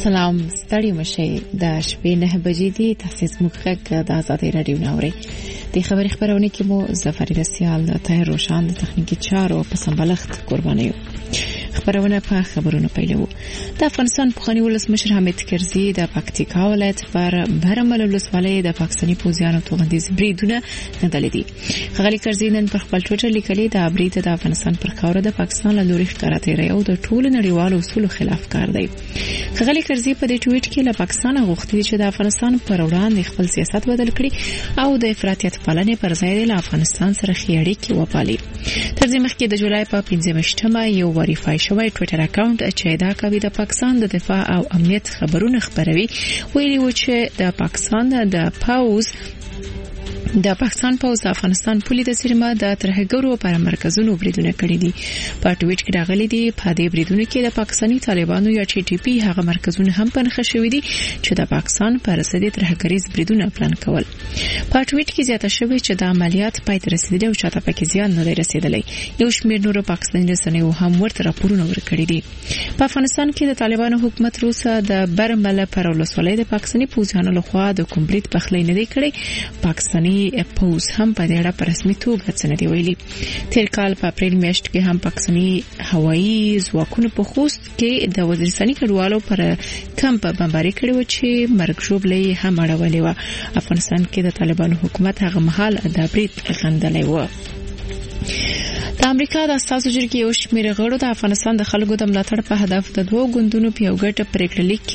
سلام ستړي مشي د شپې 9 بجې دي تاسو مخکې د آزادۍ رادیو ناوړي د خبري خبرونه کې مو ظفر رسیال د طاهر روشان د تخنیکی چارو په سمبلښت قرباني خبرونه په خبرونو پیلو د افغانستان پخوانی ولسمشر حامد کرزي د پکتیکا ولایت پر برمل ولسوالۍ د پاکستاني پوځیانو توغندیز بریدونه ندل دي خغلی کرزي نن په خپل ټوئیټر لیکلي د برید د افغانستان پر خاور د پاکستان له لوري ښکاراتې ریو د ټول نړیوالو اصولو خلاف کار دی خغلی کرزي په دې ټوئیټ کې له پاکستان غوښتي چې د افغانستان پر وړاندې خپل سیاست بدل کړي او د افراطیت پالنې پر ځای له افغانستان سره خېړې کې وپالي تر دې مخکې د جولای په 15مه یو وریفای شوی ټوئیټر اکاونټ چې دا کوي د پاکستان د دفاع او امنیت خبرونه خبروي ویلي و چې د پاکستان پوز افغانستان پولی د سیمه د ترهګرو پر مرکزونو بریدونه کړی دي په ټویټ کې راغلي دي په دې بریدونو کې د پاکستاني طالبانو یا ټي ټي پی هغه مرکزونه هم پنځه شوې دي چې د پاکستان پر رسیدي ترهګریز بریدونه پلان کول په ټویټ کې زیاته شوې چې د عملیات پای ته رسیدلي او چاته پکې زیان نه رسیدلی یو شمېر نورو پاکستاني رسنیو هم ورته راپورونه ورکړي دي په افغانستان کې د طالبانو حکومت روسه د برمل پر ولسوالۍ د پاکستاني پوځیانو لخوا د کومپلیټ پخلی نه دی کړی پاکستاني پوز هم په دې اړه په رسمي توګه څه نه دی ویلي تیر کال په اپریل میاشت کې هم پاکستاني هوایي ځواکونو په خوست کې د وزیرستاني کډوالو پر کمپ بمباري کړی و چې مرګ ژوبلې هم اړولې و افغانستان کې د طالبانو حکومت هغه مهال د برید غندلې و د امریکا د اساسو جرګې یو شمېر غړو د افغانستان د خلکو د ملاتړ په هدف د دوه ګوندونو په یو ګټ پریکړلیک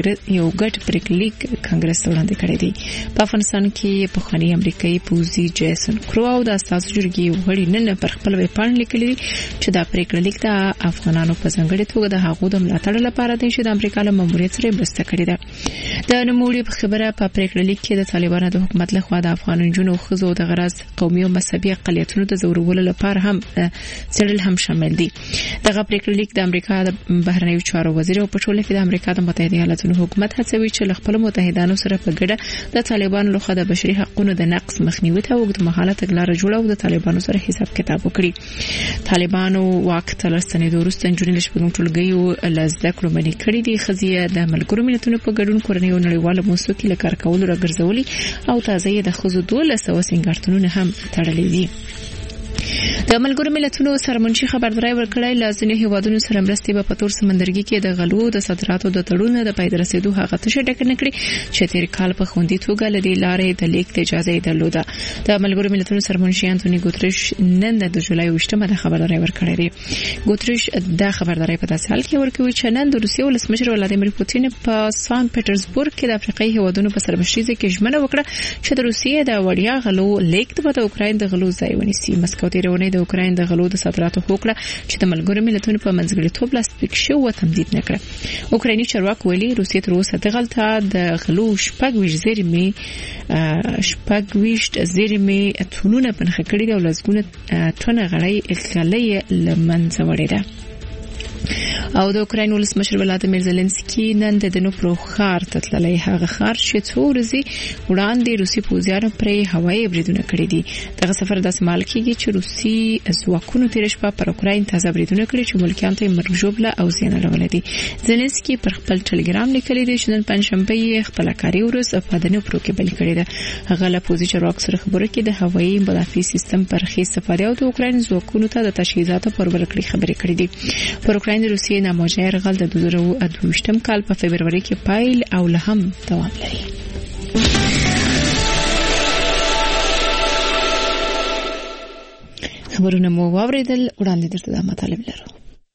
کانګرس وړاندې کړی دی په افغانستان کې په خاني امریکایي پوزي جیسن کرو او د اساسو جرګې غړي نن پر خپل ویب پاڼه لیکلي چې دا پریکړلیک د افغانانو په ځانګړي توګه د هغو د ملاتړ لپاره دی چې د امریکا له ماموریت سره مرسته کړې ده د نوموړي په خبره په پریکړلیک کې د طالبانو د حکومت لخوا د افغان جنونو خزو د غرض قومي او مذهبي اقلیتونو د زورولو لپاره هم سړل هم شامل دي دغه پریکړلیک د امریکا د بهرنیو چارو وزیر او په ټوله کې د امریکا د متحده ایالاتونو حکومت هڅوي چې خپل متحدانو سره په ګډه د طالبانو لخوا د بشري حقوقو د نقض مخنیوي ته وګړمحاله تګلارې جوړه او د طالبانو سره حساب کتاب وکړي طالبانو واک تلستنې د روسي جنرال شپږم ټولګي لزده کړو منی کړی دي خزیه د ملګرو ملتونو په ګډون کورنۍ او نړیواله موسسو له کار کولو راګرځولي او تازه د خزو 1200 سنگارتونونه هم تړلې دي د ملګرو ملتونو سرمنشي خبرداري ورکړای لازمي هیوادونو سره مرستې په پتور سمندرګي کې د غلو د صادراتو د تړون د پای رسیدو هغه تشه ډک نکړي چې تیر کال په خوندي توګه لدی لارې د لیک د اجازه درلوده د ملګرو ملتونو سرمنشي انټونی ګوتریش نن د جولای 28مه د خبرداري ورکړی دی ګوتریش د خبرداري په داسې حال کې ورکوي چې نن د روسیې ولسمشر ولادیمیر پوتین په سان پیټرزبورګ کې د افریقایي هیوادونو په سرمشري کې ژمنه وکړه چې د روسیې د وړیا غلو لیک د اوکراین د غلو ځای ونیسي مسکو تیرونه د اوکراین د غلو د صادراتو حقوق چې د ملګرو ملتونو په منځګړیتوب لاسلیک شو او تمدید نکړه اوکرایني چارواکي ویلي روسیې تر اوسه د غلطه د غلو شپږ زیرمې ټونونه پنځه کړي د ولزګونه ټونه غړي لمنځه وړي ده او د اوکراین ولسمشر ولادیمیر زيلنسکي نن د دنوپرو ښار ته تللی هغه ښار چې څو ورځې وړاندې روسي پوځیانو پرې هوایي بریدونه کړي دي دغه سفر د سمال کېږي چې روسي ځواکونو تیر شپه پر اوکراین تازه بریدونه کړي چې ملکیان ته مرګ ژوبله او زیان اړولې دي زيلنسکي پر خپل ټلګرام لیکلي دی چې نن پنځشنبه خپل کاري ورځ په دنوپرو کې بل کړی ده هغه له پوځي چارواکو سره خبرې کې د هوایي مدافعي سیستم پر خې استفاده او د اوکراین ځواکونو ته د تجهیزاتو پر ورکړې خبرې کړې دي پر اوکراین د روسیې ناموجه يرغل د 2022م کال په فبرवरी کې پایل او له هم دوام لري خبرونه مو واوریدل وړاندې درته د مطالب لرو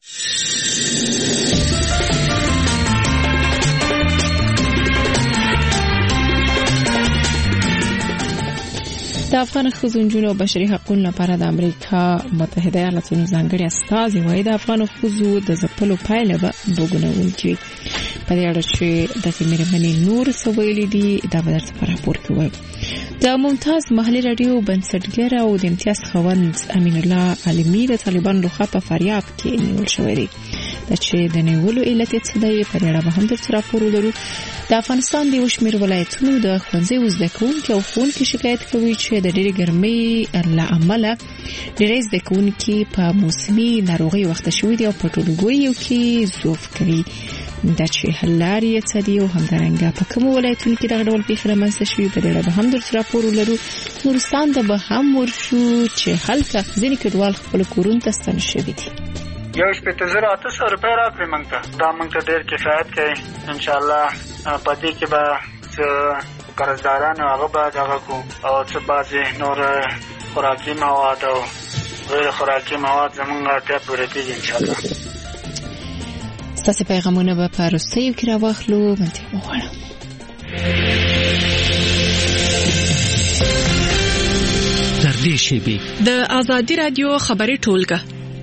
د افغان ښځو او بشري حقوقو لپاره د امریکا متحده ایالاتونو ځانګړي استازي وايي د افغان ښځو د ځپلو پایله به وګڼل شي په دې اړه چې د میرمنې نور سویلې دي دا به درته راپور کوي د ممتاز محلي رادیو بنسټګر او د امتیاز خوند امین الله عالمي د طالبان لخوا په فاریاب کې نیول شوی دی چې د نیولو علت څه دی په اړه به هم درته راپور ورکړو د افغانستان د وشمیر ولایتونو د ښوونځي زده کوونکو او ښوونکو شکایت کوي چې د ډېرې ګرمۍ له امله ډېری زده کوونکي په موسمي ناروغي وخت شوي دي او په ټولګیو کې ضعف کوي د چې هلاري څدي او همدارنګه په کوم ولایتونو کې دغه ډول پیښه رامنځته شوې په ډېر به هم در راپور لرو. نورستان ته به هم ورشو چې هلته ځینې کډوال خپل کورونو ته ستن شوي دي. یو 8,800 روپۍ راکړې موږ ته، دا موږ ته ډېر کفایت کوي. انشاءالله په دې کې به څه قرضداران هغه به دغه کو او څه بعضې نور خوراکي مواد او غیر خوراکي مواد زموږ اړتیا پوره کېږي انشاءالله. ستاسې پیغامونه به په وروستیو کې راواخلو. منتې وغواړم تر دې شیبې د آزادي رادیو خبري ټولګه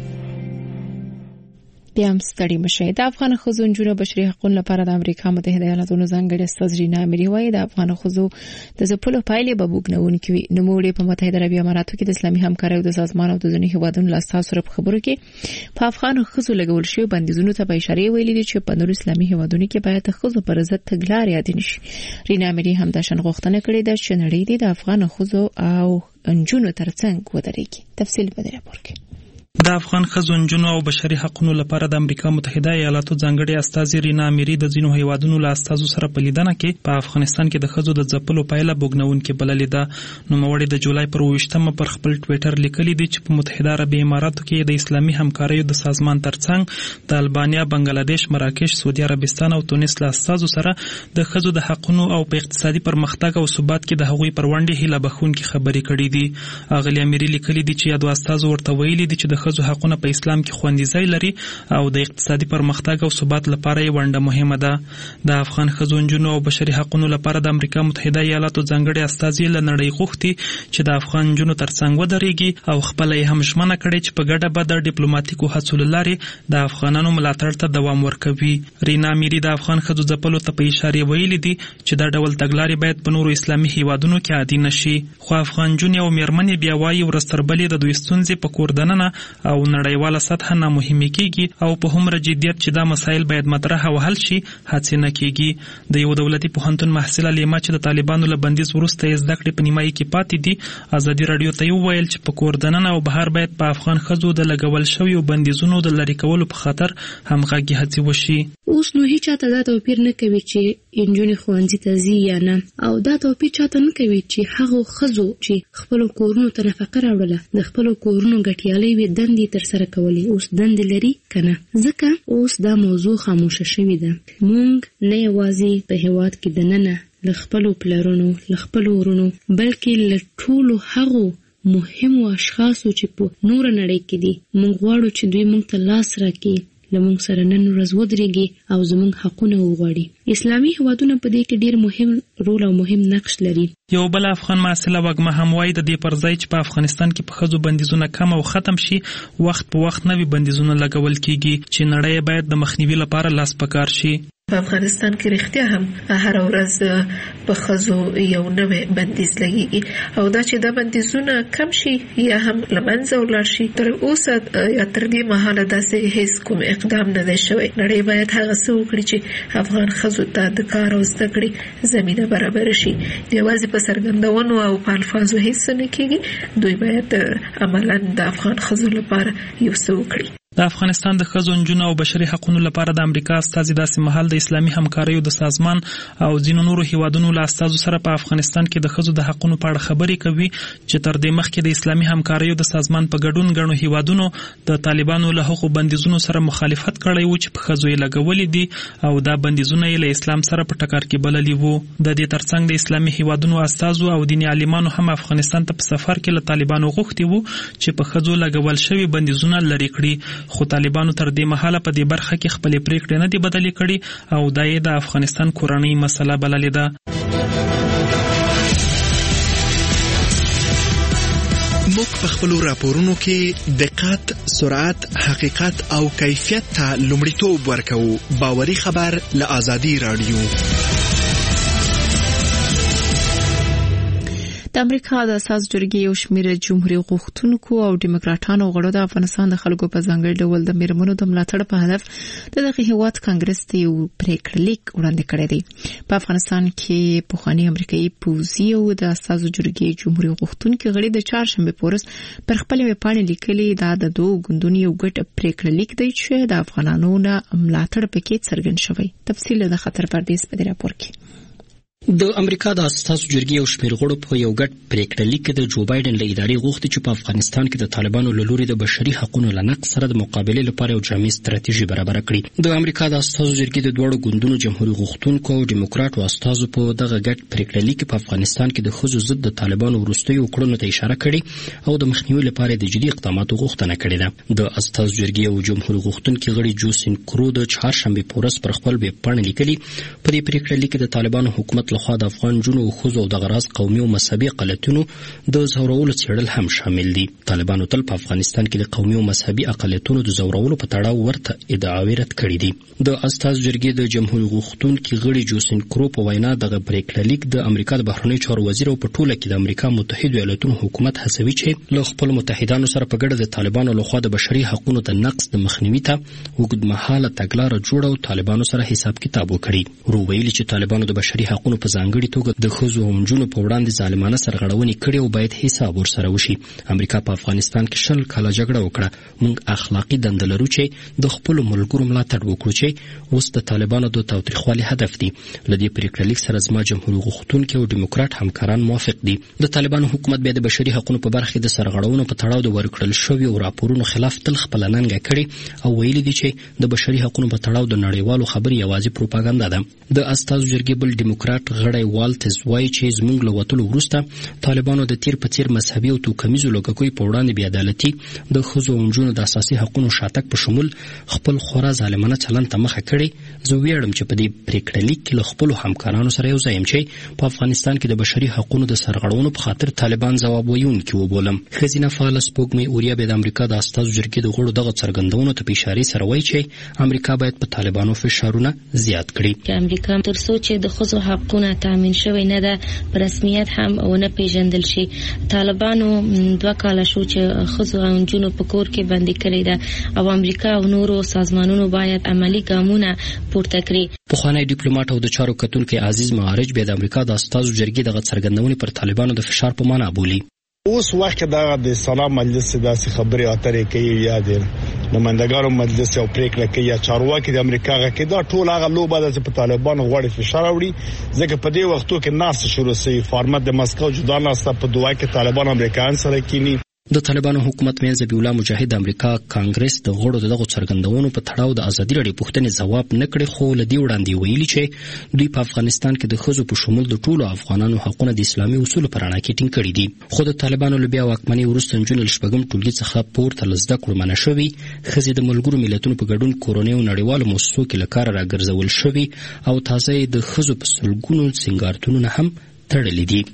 بیا هم ستړي مشه. د افغان ښځو نجونو بشري حقوقو لپاره د امریکا متحده ایالاتونو ځانګړي استاذ رینا اميري وايي د افغان ښځو د ځپلو پایلې به وګڼونکې وي. نوموړي په متحده عربي اماراتو کې د اسلامي همکارۍ د سازمان او د ځینو هیوادونو له استازو سره په خبرو کې په افغان ښځو لګول شوی بندیزونو ته به اشاره ویلي دي چې په نورو اسلامي هیوادونو کې باید ښځو پر ضد تګلارې یاد نشي. رینا اميري هم د شان غوښتنه کړې ده چې نړۍ د افغان ښځو او نجونو ترڅنګ ودرېږي. تفصیل به راپور کې. د افغان ښځو نجونو او بشري حقوقو لپاره د امریکا متحده ایالاتو ځانګړي استاذ رینا اميري د ځینو هیوادونو له استازو سره په لیدنه کې په افغانستان کې د ښځو د ځپلو پایله بوګنونکې بللې ده. نوموړي د جولای پر 28مه پر خپل ټویټر لیکلي دي چې په متحده عربي اماراتو کې د اسلامي همکارۍ د سازمان ترڅنګ د البانیا، بنگلاديش، مراکش، سعودي عربستان او تونس له استازو سره د ښځو د حقوقو او په اقتصادي پرمختګ او ثبات کې د هغوی پر وړاندې هیله بخښونکې خبرې کړې دي. اغلې اميري لیکلي دي چې یادو استازو ورته ویلي دي چې د ښځو حقوقونه په اسلام کې خوندي ځای لري او د اقتصادي پرمختګ او ثبات لپاره یې ونډه مهمه ده. د افغان ښځو نجونو او بشري حقوقو لپاره د امریکا متحده ایالاتو ځانګړي استاذ له نړۍ غوښتي چې د افغان نجونو ترڅنګ ودرېږي او خپل یې هم ژمنه کړې چې په ګډه به د ډیپلوماټیکو هڅو له لارې د افغانانو ملاتړ ته دوام ورکوي. رینا اميري د افغان ښځو ځپلو ته په اشاره ویلي دي چې دا ډول تګلارې باید په نورو اسلامي هیوادونو کې عادي نشي. خو افغان نجونې او میرمنې بیا وایي ورستربلې د دوی ستونزې په کور دننه او نړیواله سطح نه مهمه کیږي او په هومره جديت چې دا مسایل باید مطرح او حل شي هڅه نه کیږي. د یو دولتي پوهنتون محصله لیما چې د طالبانو له بندیز وروسته یې زده کړې په نیمایي کې پاتې دي ازادي رادیو ته ویل چې په کور دننه او بهر باید په افغان ښځو د لګول شویو بندیزونو د لری کولو په خاطر همغږي هڅې وشي. اوس نو هیڅ چاته دا توپیر نه کوي چې انجونې ښوونځي ته ځي یا نه، او دا توپیر چاته نه کوي چې هغه ښځو چې خپل کورونو ته نفقه راوړله د خپل کورونو ګټیالې وي دندې تر سره کولې اوس دندې لري کنه. ځکه اوس دا موضوع خاموشه شوې ده. مونږ نه یوازې په هیواد کې دننه له خپل پلرونو له خپل ورونو بلکې له ټولو هغو مهمو اشخاصو چې په نور نړۍ کې دي مونږ غواړو چې دوی مونږ ته لاس راکړي، لمونږ سره نن ورځ ودرېږي او زمونږ حقونه وغواړي. اسلامي هیوادونه په دې کې ډېر مهم رول او مهم نقش لري. یو بل افغان محصله وګمه هم وایي د دې پر ځای چې په افغانستان کې په ښځو بندیزونه کم او ختم شي وخت په وخت نوي بندیزونه لګول کیږي چې نړۍ باید د مخنیوي لپاره لاس پکار شي. په افغانستان کې رښتیا هم هر ورځ په ښځو یو نوې بندیز لګیږي او دا چې دا بندیزونه کم شي یا هم له منځه ولاړ شي تر اوسه یا تر دې مهاله داسې هیڅ کوم اقدام نه دی شوی. نړۍ باید هغه څه وکړي چې افغان ښځو ته د کار او زده کړې زمینه برابر شي. یوازې په څرګندونو او په الفاظو هیڅ نه کیږي، دوی باید عملاً د افغان ښځو لپاره یو څه وکړي. د افغانستان د ښځو نجونو او بشري حقوقو لپاره د امریکا استازي داسې مهال د اسلامي همکارۍ د سازمان او ځینو نورو هیوادونو له استازو سره په افغانستان کې د ښځو د حقوقو په اړه خبرې کوي چې تر دې مخکې د اسلامي همکارۍ د سازمان په ګډون غنو هیوادونو د طالبانو له حقوقو بندیزونو سره مخالفت کړی و چې په ښځو یې لګولې دي او دا بندیزونه یې له اسلام سره په ټکر کې بللي وو. د دې ترڅنګ د اسلامي هیوادونو استازو او دیني عالمانو هم افغانستان ته په سفر کې له طالبانو غوښتي وو چې په ښځو لګول شوی بندیزونه لرې کړي، خو طالبانو تر دې مهاله په دې برخه کې خپل پریکړې نه دي بدلې کړي او دا یې د افغانستان کورنۍ مسله بللې ده. موږ په خپل راپورونو کې دقت، سرعت، حقیقت او کیفیت ته لومړیتوب ورکوو. باوري خبر له آزادي رادیو. د امریکا د اساس جرګې یو شمېر جمهوریت غوښتونکو او دیموکراتانو غړو د افغانستان د خلکو په ځانګړي ډول د میرمنو د ملاتړ په هدف د دغه هیواد کانګرس ته یو پریکړه لیک وړاندې کړی دی. په افغانستان کې پخوانی امریکایي پوځي او د اساس جرګې جمهوریت غوښتونکو غړي د چهارشنبه پورس پر خپل ویبپاڼې لیکلي دا د دوه ګوندونو یو ګډ پریکړه لیک دی چې د افغانانو ملاتړ پکې څرګند شوی. تفصیل د خطر پردیس په راپور کې. د امریکا د اساسو جرګې او شمېر غړو په یو ګډ پریکړه لیک کې د جو بایدن له ادارې غوښتي چې په افغانستان کې د طالبانو له لوري د بشري حقوقو له نقض سره د مقابلې لپاره یو جامع ستراتیژي برابر کړي. د امریکا د اساسو جرګې د دوه ګوندونو جمهوریت غوښتونکو او دیموکراتو استازو په دغه ګډ پریکړه لیک په افغانستان کې د ښځو ضد د طالبانو وروستیو کړنو ته اشاره کړې او د مخنیوي لپاره د جدي اقداماتو غوښتنه کړې ده. د اساسو جرګې او جمهوریت غوښتونکو غړي جوسین کرو د چهارشنبه پورس پر خپل ویبپاڼې لیکلي په دې پریکړه لیک کې د طالبانو حکومت لخوا د افغان او خزو او د غراض قومي او مذهبي اقلیتونو د زورولو څېړل هم شامل دي. طالبانو تل په افغانستان کې د قومي او مذهبي اقلیتونو د زورولو په تړاو ورته ادعاوې رد کړې دي. د اساس جرګې د جمهوریت غوښتونکو غړي جوسین کرو په وینا دغه پریکړه لیک د امریکا د بهرنی چارو وزیر او په ټوله کې د امریکا متحده ایالاتونو حکومت هڅوي چې له خپل متحدانو سره په ګډه د طالبانو لخوا د بشري حقوقو د نقض د مخنیوي ته وګړمحاله تګلارې جوړه او طالبانو سره حساب کتاب وکړي. ورو ویلي چې طالبانو د بشري حقوقو په ځانګړي توګه د ښځو او نجونو په وړاندې ظالمانه سرغړونې کړې او باید حساب ورسره وشي. امریکا په افغانستان کې 20 کاله جګړه وکړه. موږ اخلاقی دنده لرو چې د خپل ملګرو ملاتړ وکړو چې اوس د طالبانو د تاوتریخوالي هدف دي. لدې پریکړه لیک سره زما جمهوریت غوښتونکو او دیموکرات همکاران موافق دي. د طالبانو حکومت بیا د بشري حقوقو په برخه د سرغړونو په تړاو د ورکړل شوی او راپورونو خلاف تل خپل ننګه کړي او ویلي دي چې د بشري حقوقو په تړاو د نړیوالو خبري یوازې پروپاګاندا ده. د استازو جرګې بل دیموکرات غړی والټز وایي چې زموږ له وتلو وروسته طالبانو د تیر په تیر مذهبي او توکمیزو لږکوي په وړاندې بې عدالتي د ښځو او نجونو د اساسي حقوقو شاتګ په شمول خپل خورا ظالمانه چلند ته مخه کړې. زه ویاړم چې په دې پریکړه لیک کې له خپلو همکارانو سره یو ځای یم چې په افغانستان کې د بشري حقوقو د سرغړونو په خاطر طالبان ځواب ویونکي وبولم. ښځینه فعاله سپوږمۍ اوریا به د امریکا د استازو جرګې د غړو دغه څرګندونو ته په اشارې سره وایي چې امریکا باید په طالبانو فشارونه زیات کړي. امریکا تر څو چې د ښځو حقوقونه تامین شوی نه ده په رسمیت هم ونه پیژندل شي. طالبانو 2 کاله شو چې ښځو او نجونو په کور کې بندي کړي ده او امریکا او نورو سازمانونو باید عملی ګامونه پورته کړي. پخوانی ډیپلوماټ او د چارو کتونکو عزیز معارج به د امریکا د استازو جرګې دغه څرګندونې پر طالبانو د فشار په معنا بولي. اوس وخت دا د سلام مجلس داسې خبرې اترې کوي یا د نمائندګانو مجلس یو پریکړه کوي یا چارواکي د امریکا کې دا ټول هغه لوبه ده چې په طالبانو غوړي فشار راوړي. ځکه په دې وختو کې ناس شروع سي فارمت د مسکو جدا ناسته په دوه کې طالبان امریکایان سره کینی. د طالبانو حکومت مین ذبیح الله مجاهد د امریکا کانګرس د غړو دغه څرګندونو په تړاو د ازادي راډیو پوښتنې ځواب نه کړي خو لدی وړاندې ویلي چې دوی په افغانستان کې د ښځو په شمول د ټولو افغانانو حقوقونه د اسلامي اصولو پر اړه کې ټینګ کړي دي. خو د طالبانو له بیا واکمنۍ وروسته نجونې له شپږم ټولګي څخه پورته له زده کړو منع شوي. ښځې د ملګرو ملتونو په ګډون کورنۍ او نړیوالو مؤسسو کې له کاره راګرځول شوي او تازه د ښځو په سلګونو سینګارتونونه هم تړلي دي.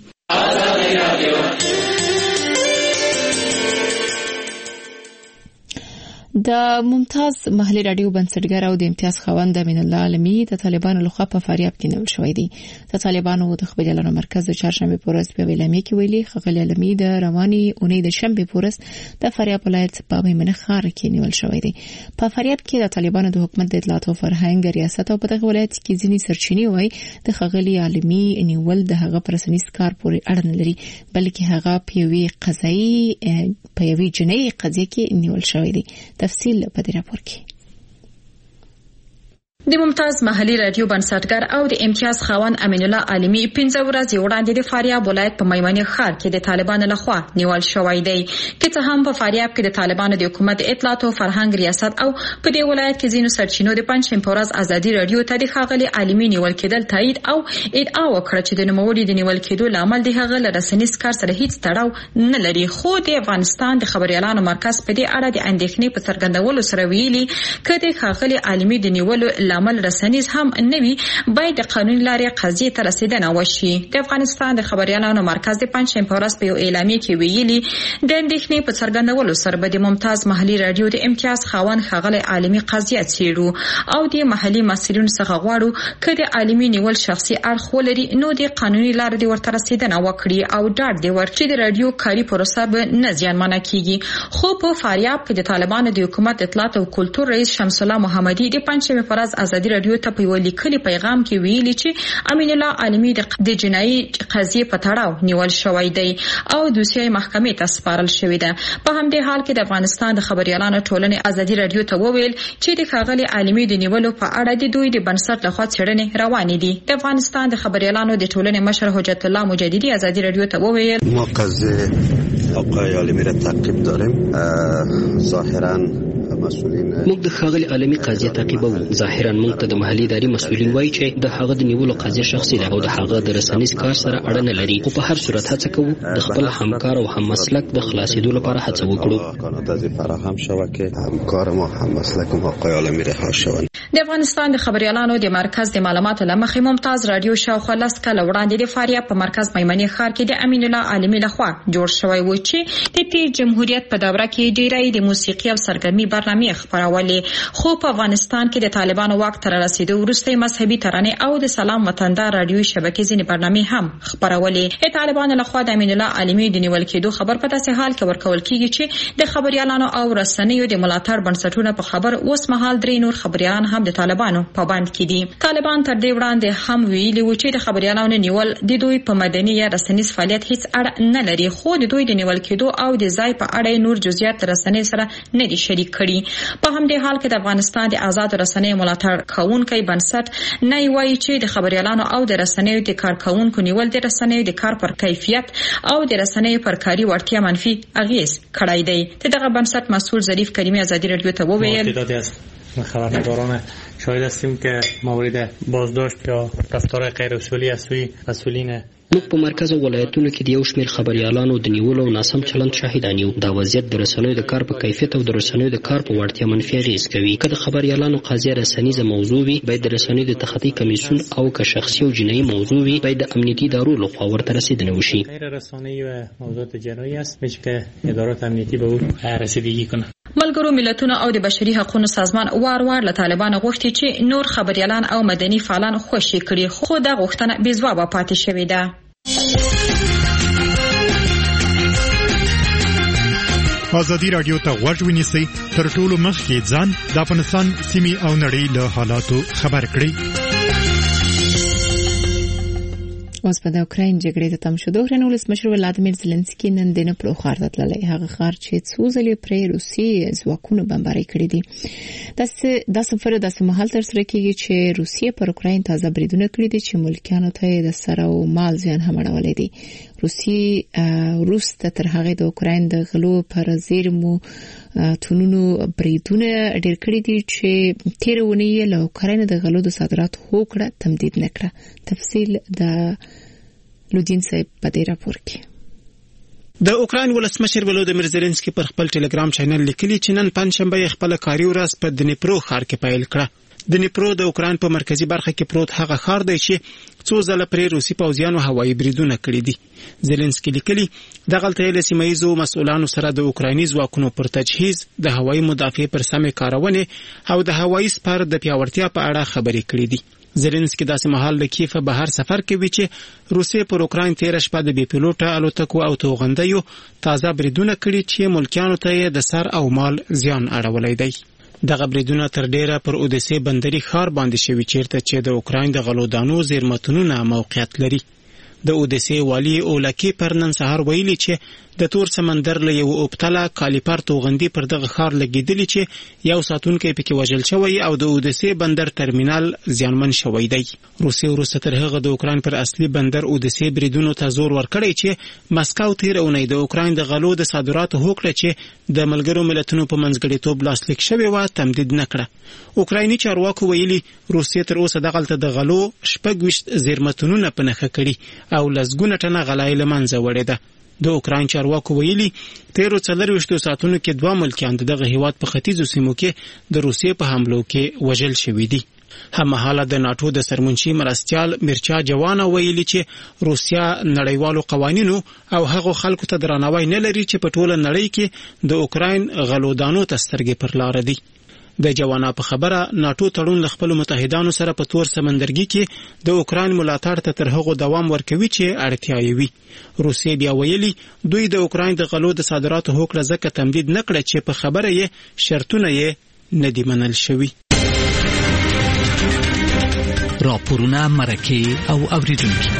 د ممتاز محلي رادیو بنسټګر او د امتیاز خوند امین الله علمي د طالبانو لخوا په فاریاب کې نیول شوی دی. د طالبانو د خبريالانو مرکز د چهارشنبه په ورځ په ویلامي کې ویلي خغلی علمي د رواني اونۍ د شنبه په ورځ د فاریاب ولایت په میمنه ښار کې نیول شوی دی. په فاریاب کې د طالبانو د حکومت د اطلاعات او فرهنګ ریاست او په دغه ولایت کې ځینې سرچینې وایي د خغلی علمي نیول د هغه پرسنیز کار پورې اړه نه لري بلکې هغه په یوې قضایي په یوې جنایي قضیه کې نیول شوی دی. تفصیل په دې راپور کې. د ممتاز محلي رادیو بنسټګر او د امتیاز خاوند امین الله عالمي 15 ورځې وړاندې د فاریاب ولایت په میمنه ښار کې د طالبانو لخوا نیول شوی دی. که څه هم په فاریاب کې د طالبانو د حکومت اطلاعات او فرهنګ ریاست او په دې ولایت کې ځینو سرچینو د پنځم په ورځ ازادي رادیو ته د خغلی عالمي نیول کېدل تایید او ادعا وکړه چې د نوموړي د نیول کېدو لامل د هغه له رسنیز کار سره هیڅ تړاو نه لري. خو د افغانستان د خبريالانو مرکز په دې اړه د اندېښنې په څرګندولو سره ویلي چې د خغلی عالمي د نیولو لامل رسنیز هم نوي باید د قانوني لارې قضیې ته رسیدنه وشي. د افغانستان د خبريالانو مرکز د پنځشنبه په ورځ په یو اعلامیه کې ویلي د اندېښنې په څرګندولو سره به د ممتاز محلي رادیو د امتیاز خاوند ښاغلی عالمي قضیه څیړو او د محلي مسؤلینو څخه غواړو چې د عالمي نیول شخصي اړخ ولري نو د قانوني لارې د ورته رسیدنه وکړي او ډاډ دی ورکړي د رادیو کاري پروسه به نه زیانمنه کیږي. خو په فاریاب کې د طالبانو د حکومت اطلاعات او کلتور رئیس شمس الله محمدي د پنځشنبه په ورځ ازادي رادیو ته په لیکلي پیغام کې ویلي چې امین الله عالمي د جنایي قضیې په تړاو نیول شوی دی او دوسیه محکمې ته سپارل شوی ده. په همدې حال کې د افغانستان د خبريالانو ټولنې ازادي رادیو ته وویل چې د ښاغلي عالمي د نیولو په اړه د دوی د بنسټ لخوا څېړنې روانې دي. د افغانستان د خبريالانو د ټولنې مشر حجت الله مجددي ازادي رادیو ته وویل ما قضیه آقای عالمي را تعقیب داریم. ظاهرا موږ د ښاغلي عالمي قضیه تعقیبوو. ظاهرا موږ ته د محلي اداري مسؤلین وایي چې د هغه د نیولو قضیه شخصي ده او د هغه د رسنیز کار سره اړه نه لري. خو په هر صورت هڅه کوو د خپل همکار او هم مسلک د خلاصېدو لپاره هڅه وکړو. امکانات از فراهم شود که همکار ما هم مسلک ما آقای عالمي رها شوند. د افغانستان د خبريالانو د مرکز د معلوماتو لمخې ممتاز رادیو شاوخوا 10 کاله وړاندې د فاریاب په مرکز میمنې ښار کې د امین الله عالمي لخوا جوړ شوی و چې د تیر جمهوریت په دوره کې ډېری د موسیقي او سرګرمي برنامې خپرولې. خو په افغانستان کې د طالبانو واک تر رسیدو وروسته مذهبي ترانې او د سلام وطندار رادیوي شبکې ځینې برنامې هم خپرولې. د طالبانو لخوا د امین الله عالمي د نیول کېدو خبر په داسې حال کې ورکول کیږي چې د خبريالانو او رسنیو د ملاتړ بنسټونو په خبر اوس مهال درې نور خبريالان هم د طالبانو په بند کې دي. طالبان تر دې وړاندې هم ویلي و چې د خبريالانو نیول د دوی په مدني یا رسنیز فعالیت هیڅ اړه نه لري. خو د دوی د نیول کېدو او د ځای په اړه نور جزئیات رسنۍ سره نه دي شریک کړي. په همدې حال کې د افغانستان د آزاد رسنۍ ملاتړ کوونکی بنسټ نه وایي چې د خبريالانو او د رسنیو د کارکونکو نیول د رسنیو د کار پر کیفیت او د رسنیو پر کاري وړتیا منفي اغیز کړی دی. دغه بنسټ مسئول ظریف کریمی ازادي رادیو ته وویل خبرنگاران شاهد هستیم که مورد بازداشت یا رفتار غیر اصولی از سوی مسئولین موږ په مرکز او ولایتونو کې د یو شمېر خبريالانو د نیولو او ناسم چلند شاهدان یو. دا وضعیت د رسنیو د کار په کیفیت او د رسنیو د کار په وړتیا منفي اغیز کوي. که د خبريالانو قضیه رسنیزه موضوع وي باید د رسنیو د تخطي کمیسیون او که شخصي او جنایي موضوع وي باید د امنیتي ادارو لخوا ورته رسیدنه وشي. غیر رسانه‌ای و موضوعات جنایی است چې ادارات امنیتی به او رسیدگی کنه. ملګرو ملتونو او د بشري حقوقو سازمان وار له طالبانو غوښتي چې نور خبريالان او مدني فعالان خوشي کړي. خو دا غوښتنه بې ځوابه پاتې شوې ده. ازادي رادیو ته غوږ ونیسئ تر ټولو مخکې ځان د افغانستان سیمې او نړۍ له حالاتو خبر کړئ. اوس په د اوکراین جګړې د تم شدو اوکراین ولسمشر ولادیمیر زيلنسکي نن د نپرو ښار ته تللی. هغه ښار چې څو ځلې پرې روسي ځواکونو بمباري کړې دي. دا سفر د سمحال تر سره کېږي چې روسیه پر اوکراین تازه بریدونه کړې دي چې ملکیانو ته د سر او مال زیان هم اړولې دي. روسي روسته تر هغه د اوکراین د غلو پر زیرمو تونونو بریدونه ډېر کړی دي چې تیرونه له اوکراین د غلو د صادرات هوکړه تمدید نکړه. تفصیل د لودین صاحب په دې راپور کې. د اوکراین ولسمشر ولودیمیر زيلنسکي پر خپل ټلګرام چینل لیکلي چې نن پنځشنبه خپل کاري ورځ په دنیپرو ښار کې پیل کړه. دنیپرو د اوکراین په مرکزی برخه کې پروت هغه ښار دی چې څو ځله پرې روسي پوځیانو هوایي بریدونه کړي دي. زيلنسکي لیکلي د غلطۍ سیمایي مسؤلانو سره د اوکرایني ځواکونو پر تجهیز د هوایي مدافع پر سمې کارونه او د هوایي سپر د پیاوړتیا په اړه خبرې کړې دي. زيلنسکي داسې مهال د کیف بهر سفر کوي چې روسیه پر اوکراین تیر شپه د بي پيلوټه الوتکو او توغندیو تازه بریدونه کړي چې ملکیانو ته د سر او مال زیان اړولای دی. دغه بریدونه تر ډیره پر اودیسه بندري ښار باندې شوي چیرته چې د اوکراین د غلودانو زیرمتونونه موقعیت لري. د اودیسه والی اولکی پر نن سهار ویلي چې د تور سمندر له یو اوبتله کالیپر توغندي پر دغه ښار لګیدلی چې یو ساتونکی پکې وژل شوی او د اودیسه بندر ترمینال زیانمن شوی دی. روسیه وروسته تر هغه د اوکراین پر اصلي بندر اودیسه بریدونو ته زور ورکړی چې مسکو تیرونه د اوکراین د غلو د صادراتو هوکړه چې د ملګرو ملتونو په منځګړیتوب لاسلیک شوی و تمدید نکړه. اوکرایني چارواکو ویلي روسیه تر اوسه دغلته د غلو 26 زیرمتونونه په نخښه کړي او لسګونه ټنه غلای له منځه وړي ده. د اوکراین چارواکو ویلي تیرو 24 ساعتونو کې 2 ملکیان دغه هیواد په ختیځو سیمو کې د روسیې په حملو کې وژل شوي دي. هممهاله د ناتو د سرمنشي مرستيال میرچا جوانه ویلي چې روسیا نړیوالو قوانینو او هغو خلکو ته درناوی نه لري چې په ټوله نړۍ کې د اوکراین غلودانو ته سترګې پر لار دي. د جوانا په خبره ناتو تړون له خپل متحدانو سره په تور سمندرګي کې د اوکراین ملاتړ ته تر هغه دوام ورکوي چې اړتیا یې وي. روسیه بیا ویلي دوی د اوکراین د غلو د صادراتو هوکړه ځکه تمدید نه کړه چې په خبره یې شرطونه یې نه دي منل شوي. راپورونه مرکه او اوریدونکي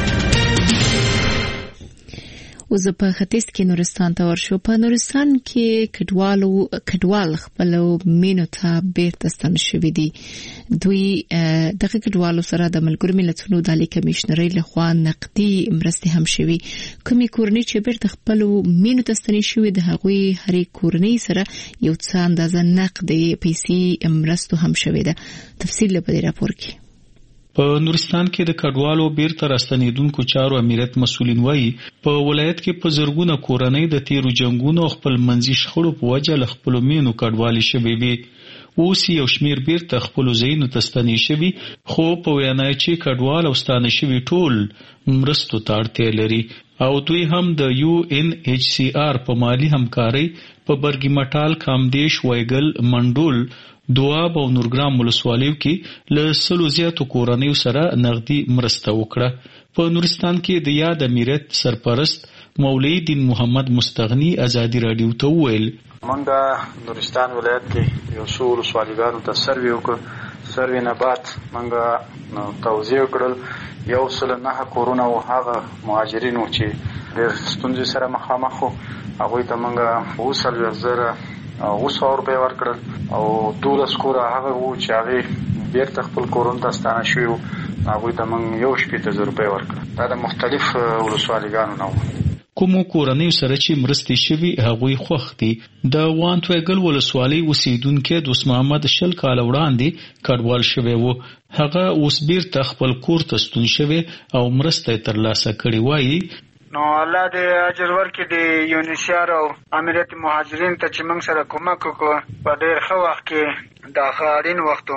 اوس په ختیځ کې نورستان ته ورشو. په نورستان کې کډوال خپل مینو ته بیرته ستن شوي دي. دوی دغه کډوالو سره د ملګرو ملتونو د عالی کمشنرۍ لخوا نقدي مرستې هم شوي. کومې کورنۍ چې بیرته خپل مینو ته ستنې شوي د هغوی هرې کورنۍ سره یو څه اندازه نقدي پیسې مرستو هم شوي ده. تفصیل په دې راپور کې. په نورستان کې د کډوالو بیرته راستنېدونکو چارو امنیت مسؤلین وایي په ولایت کې په زرګونه کورنۍ د تیرو جنگونو خپل منځي شخړو په وجه له خپل مینو کډوالي شوي وي. اوس یو شمیر بیرته خپل ځایونو ته ستنې شوي، خو په وینا چې کډوال او ستانه شوي ټول مرستو ته اړتیا لري او دوی هم د UNHCR په مالی همکارۍ په برګي مټال، کامدیش، وایګل، منډول، دواب او نورګرام ولسوالیو کې له 100 زیاتو کورنیو سره نغدي مرسته وکړه. په نورستان کې د یاد امیرت سرپرست مولوی دین محمد مستغنی ازادي رادیو ته وویل منګه نورستان ولایت کې یو څو ولسوالیګانو ته سروې وکړ. سروې نه بعد منګه توزیع کړل یو 109 کورونه او هغه مهاجرینو چې د ستونزې سره مخامخ وو هغوی ته منګه 200,000 روپۍ ورکړل او 12 کوره هغه وو چې هغه بیرته خپل کورونو ته ستانه شوي وو هغوی ته موږ 1,000 روپۍ ورکړل. دا د مختلف ولسوالیګانو نه وو. کومو کورنیو سره چې مرستې شوي هغوی خوښ دي. د وانتویګل ولسوالۍ اوسیدونکی دوست محمد 20 کاله وړاندې کډوال شوی وو. هغه اوس بیرته خپل کور ته ستون شوی او مرسته یې ترلاسه کړې. وایي نو الله دې اجر ورکړي د یونیسیار او امریت مهاجرین ته چې موږ سره کومک وکړو په ډېر ښه وخت کې د ښه اړین وخت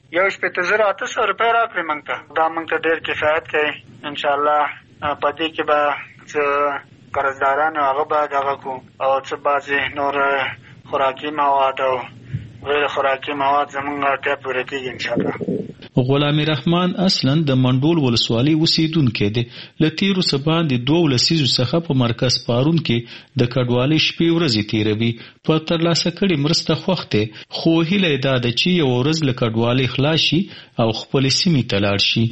1,800 روپۍ راکړي موږ ته. دا موږ ته ډېر کفایت کوي. انشاءالله په دې کې به قرضداران هغه به دغه کو او څه بعضې نور خوراکي مواد او غیر خوراکي مواد زموږ اړتیا پوره کېږي انشاءالله. غلام رحمان اصلا د منډول ولسوالۍ اوسیدونکی دی. له تیرو څه باندې 2 لسیزو څخه په مرکز پارون کې د کډوالۍ شپې ورځې تیروي. په ترلاسه کړې مرسته خوښ دی، خو هیله یې دا ده چې یوه ورځ له کډوالۍ خلاص شي او خپلې سیمې ته لاړ شي.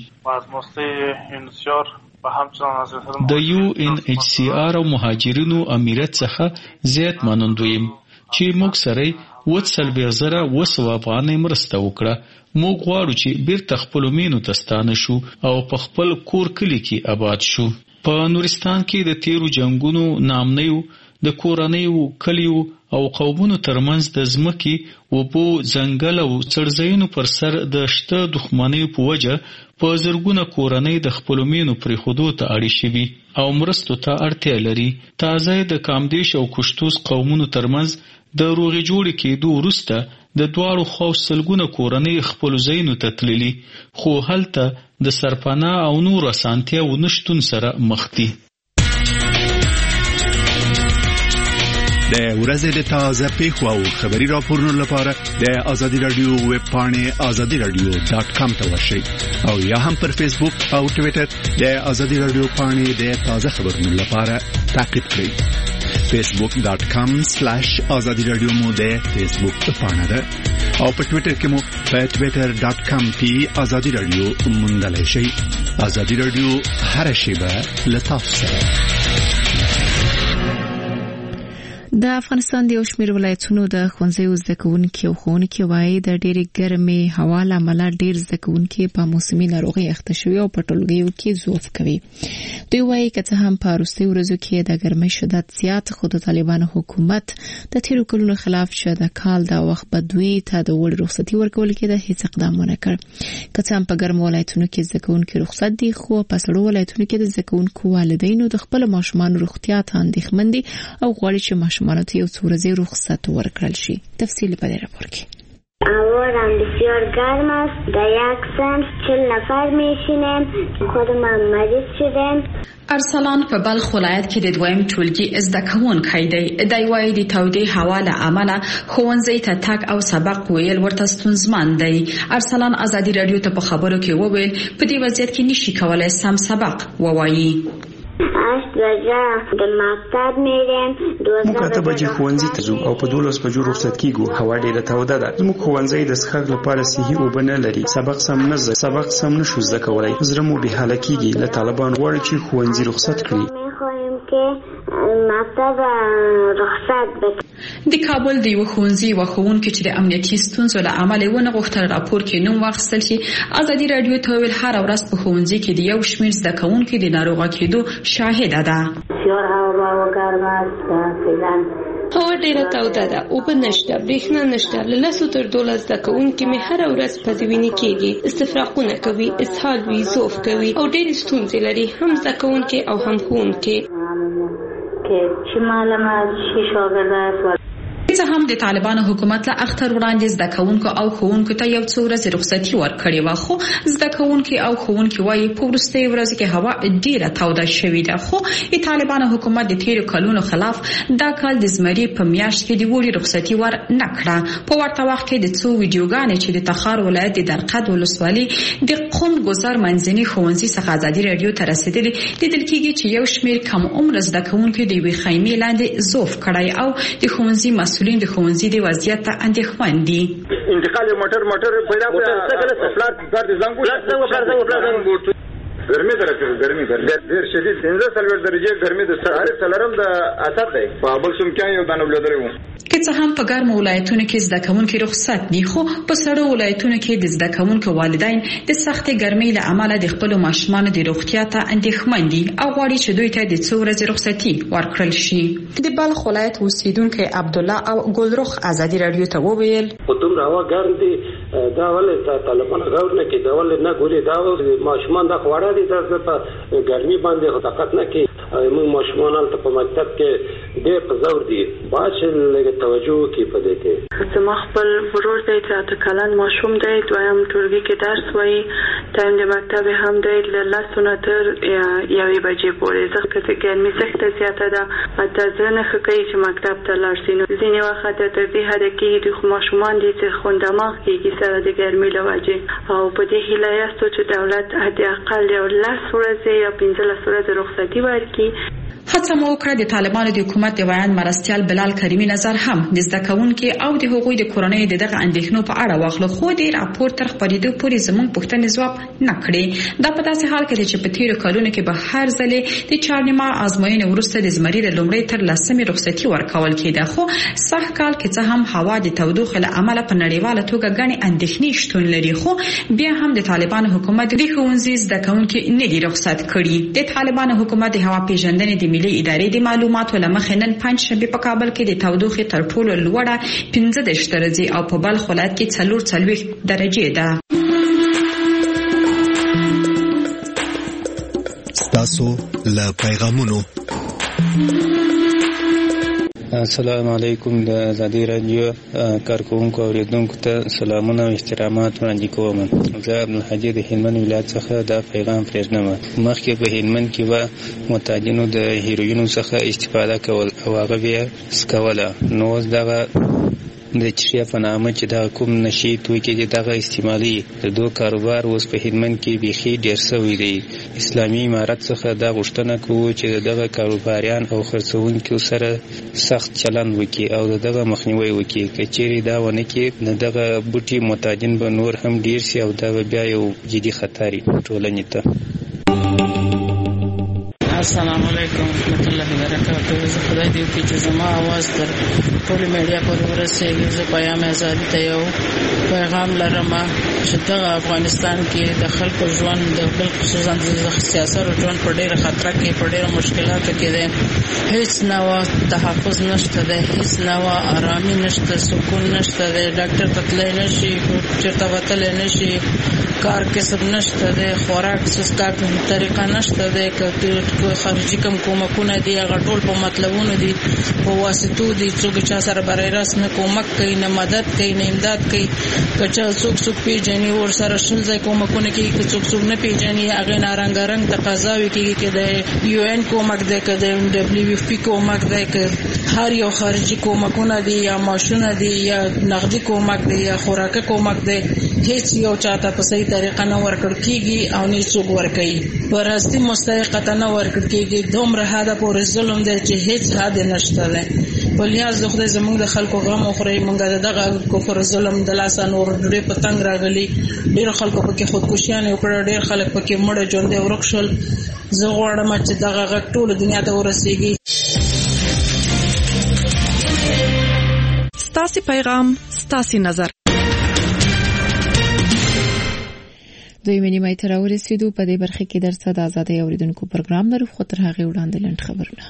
د UNHCR او مهاجرینو امیرت څخه زیات منندوی یم چې موږ سره 40,000 افغانۍ مرسته وکړه. موږ غواړو چې بیرته خپلو مینو ته ستانه شو او په خپل کور کلي کې آباد شو. په نورستان کې د تیرو جنگونو نامنیو د کورنیو کلیو او قومونو ترمنځ د ځمکې، اوبو، ځنګل او څړځایونو پر سر د شته دښمنیو په وجه په زرګونه کورنۍ د خپلو مینو پرېښودو ته اړې شوي او مرستو ته اړتیا لري. تازه د کامدیش او کشتوس قومونو ترمنځ د روغې جوړې کېدو وروسته د دواړو خواو سلګونه کورنۍ خپلو ځایونو ته تللي، خو هلته د سرپناه او نورو اسانتیاوو نشتون سره مخ دي. د ورځې د تازه پیښو او خبري راپورونو لپاره د ازادي رادیو ویب پاڼې azadiradio.com ته ورشئ او یا هم پر فیسبوک او ټویټر د ازادي رادیو پاڼې د تازه خبرونو لپاره تعقیب کړئ. facebook.com/azadi radio مو د فیسبوک پاڼه ده او په ټویټر کې مو په twitter.com /azadi radio موندلای شئ. ازادي رادیو هر شیبه لطف سره. د افغانستان د یو شمېر ولایتونو د ښوونځیو زده کوونکي او ښوونکي وایي د ډېرې ګرمې هوا له امله ډېر زده کوونکي په موسمي ناروغۍ اخته شوي او په ټولګیو کې ضعف کوي. دوی وایي که څه هم په وروستیو ورځو کې د ګرمۍ شدت زیات، خو د طالبانو حکومت د تیرو کلونو خلاف چې د کال د وخت به دوی ته د وړ رخصتي ورکول کېده هیڅ اقدام ونه کړ. که څه هم په ګرمو ولایتونو کې زده کوونکي رخصت دي، خو په سړو ولایتونو کې د زده کوونکو والدینو د خپلو ماشومانو روغتیا ته اندېښمن دي او غواړي چې ماشومانو ته یو څو ورځې رخصت ورکړل شي. تفصیل په دې راپور کې. هوارم بسیار گرم است. در یک صنف 40 نفر میشینیم. خودمان مریض شدیم. ارسلان په بلخ ولایت کې د دویم ټولګي زده کوونکی دی. دی وايي د تودې هوا له امله ښوونځي ته تګ او سبق ویل ورته ستونزمن دی. ارسلان ازادي رادیو ته په خبرو کې وویل په دې وضعیت کې نشي کولای سم سبق ووایي. 8 بجې د مکتب میرم. موږ 8 بجې ښوونځي ته ځو او په 12 بجو رخصت کیږو. هوا ډیره توده ده. زموږ ښوونځي د څښاک لپاره صحي اوبه نه لري. سبق سم نشو زده کولای. زړه مو به حاله کیږي. له طالبان غواړي چې ښوونځي رخصت کړي. میخوایم که مکتب رخصت بکړي. د کابل د یو ښوونځي و ښوونکي چې د امنیتي ستونزو له امله ونه غوښتل راپور کې نوم واخیستل شي، ازادي رادیو ته ویل هر ورځ په ښوونځي کې د یو شمېر زده کوونکي د ناروغه کېدو شاهده ده. هوا ډیره توده ده، اوبه نشته، برېښنا نشته. له 10 تر 12 زده کوونکي مې هره ورځ پزوینې کېږي، استفراقونه کوي، اسهال وي، ضعف کوي او ډېرې ستونزې لري، هم زده کوونکي او هم ښوونکي. څه هم د طالبانو حکومت له اختر وړاندې زده کوونکو او ښوونکو ته یو څو ورځې رخصتي ورکړې وه، خو زده کوونکي او ښوونکي وایي په وروستیو ورځو کې هوا ډیره توده شوې ده. خو د طالبانو حکومت د تیرو کلونو خلاف دا کال د زمري په میاشت کې د وړي رخصتي ور نه کړه. په ورته وخت کې د څو ویډیوګانې چې د تخار ولایت د درقد ولسوالۍ د قم ګذر منځني ښوونځي څخه ازادي رادیو ته رسېدلې لیدل کېږي چې یو شمېر کم عمر زده کوونکي د یوې خیمې لاندې ضعف کړی او د ښوونځي مسؤلین د ښوونځي د وضعیت ته اندېښمن دي. انتقال موټر پیدا کړ پلار د زنګ ګرمي درته ګرمي ډېر شدید 15 درجه ګرمي د سهار څلرم د اثر دی. په بل څوم کې یو دانو بلدرو که څه هم په ګرمو ولایتونو کې زده کوونکي رخصت دي، خو په سړو ولایتونو کې د زده کوونکو والدین د سختې ګرمۍ له امله د خپلو ماشومانو د روغتیا ته اندېښمن دي او غواړي چې دوی ته د څو ورځې رخصتي ورکړل شي. د بلخ ولایت اوسیدونکی عبدالله او ګلرخ ازادي رادیو ته وویل په دومره هوا ګرم دي دا ولې طالبان غوړ نه کوي، دا ولې نه ګولې دا ماشومان دا خواړه دي دا په ګرمي باندې طاقت نه کوي. موږ ماشومان ته په مکتب کې ډېر په زور دي، باید لږ توجه وکړي په دې کې. زما خپل ورور دی چې 8 کلن ماشوم دی، دویم ټولګي کې درس وایي، ټایم د مکتب هم دی له 10 نه تر 1 بجې پورې. ځکه چې ګرمي سخته زیاته ده، متازه نه ښه کوي چې مکتب ته لاړ شي. نو ځینې وخت تر دې حده کېږي د ماشومان دي چې خوندماغ کېږي سره د ګرمۍ له وجې. او په دې هیله یاستو چې دولت حداقل یو 10 ورځې یا 15 ورځې رخصتي ورکړي. هڅه مو وکړه د طالبانو د حکومت د ویان مرستیال بلال کریمي نظر هم د زده کوونکي او د هغوی د کورنۍ دغه اندېښنو په اړه واخلو، خو د راپور تر خپرېدو پورې زموږ پوښتنې ځواب نه کړې. دا په داسې حال کې چې په تیرو کلونو کې به هر ځلې د چهارنیمه ازموینې وروسته د زمري له لومړۍ تر 10مې رخصتي ورکول کېده، خو سږ کال کې څه هم هوا د تودوخې له امله په نړیواله توګه ګڼې اندېښنې شتون لري، خو بیا هم د طالبانو حکومت د ښوونځي زده کوونکي نه دي رخصت کړي. د طالبانو حکومت د هوا پیژندنې د ملي ادارې د معلوماتو له مخې نن پنجشنبه په کابل کې د تودوخې تر ټولو لوړه 15 درجې او په بلخ ولایت کې 44 درجې ده. ستاسو له پیغامونو. السلام علیکم. د ازادي رادیو کارکونکو او اوریدونکو ته سلامونه او احترامات وړاندې کوم. زه عبدالحجي د هلمند ولایت څخه دا پیغام پرېږدم. مخکې په هلمند کې به معتادینو د هیروینو څخه استفاده کول او هغه بیا سکوله، نو اوس دغه د چشیا په نامه چې دا کوم نشي توکي چې دغه استعمالي د دوه کاروبار اوس په هلمند کې بیخي ډېر شوی دی. اسلامي امارت څخه دا غوښتنه کوو چې دغه کاروباریان او خرڅوونکو سره سخت چلند وکړي او دغه مخنیوي وکړي. که چیرې دا ونه کړي نو دغه بوټي معتادین به نور هم ډېر شي او دا بیا یو جدي خطر ټولنې ته. السلام علیکم ورحمۃ اللہ وبرکاتہ. زه خدای دې وکړي چې زما आवाज تر ټولې میډیا پورې ورسېږي. زه پیام ازادي ته یو پیغام لرم چې دغه افغانستان کې د خلکو ژوند د خصوصا د سیاست ژوند په ډېره خطر کې په ډېره مشکلاتو کې دی. هیڅ نوع تحفظ نشته دی، هیڅ نوع آرامي نشته، سکون نشته دی. ډاکټر ته تللی نشي، چېرته وتلی نشي، کار کسب نشته دی، خوراک څښاک طریقه نشته دی. خارجي کومکونه دي هغه ټول په مطلبونو دي په واسطو دي څوک چا سره برای راست نه کومک کوي نه مدد کوي نه امداد کوي کچا څوک پیژني ور سره شل ځای کومکونه کوي څوک نه پیژني هغه نارنګ تقاضاوي کوي چې د یو ان کومک ده که د دبليو اف پی کومک ده که هر یو خارجي کومکونه دي یا ماشونه دي یا نقدي کومک دي یا خوراکه کومک دي هیڅ یو چاته په صحیح طریقه نه ورکړ کیږي او نه څوک ورکوي وراستی مستحقه نه ورکړ کیږي دومره حدا پورې ظلم دی چې هیڅ حد نشته ده په لیاز د خدای زموږ د خلکو غم او خوري موږ دغه کفر ظلم د لاسه نور ډېر پتنګ راغلي ډېر خلکو پکې خودکشیان وکړه ډېر خلک پکې مړ ژوند ورکشل زه غواړم چې دغه غږ ټول دنیا ته ورسیږي ستاسو پیغام ستاسو نظر دوی منی مای تر ورسېدو په دې برخه کې درڅه د آزادۍ اوریدونکو پروګرام لرو خو تر هغه وړاندې لنډ خبرونه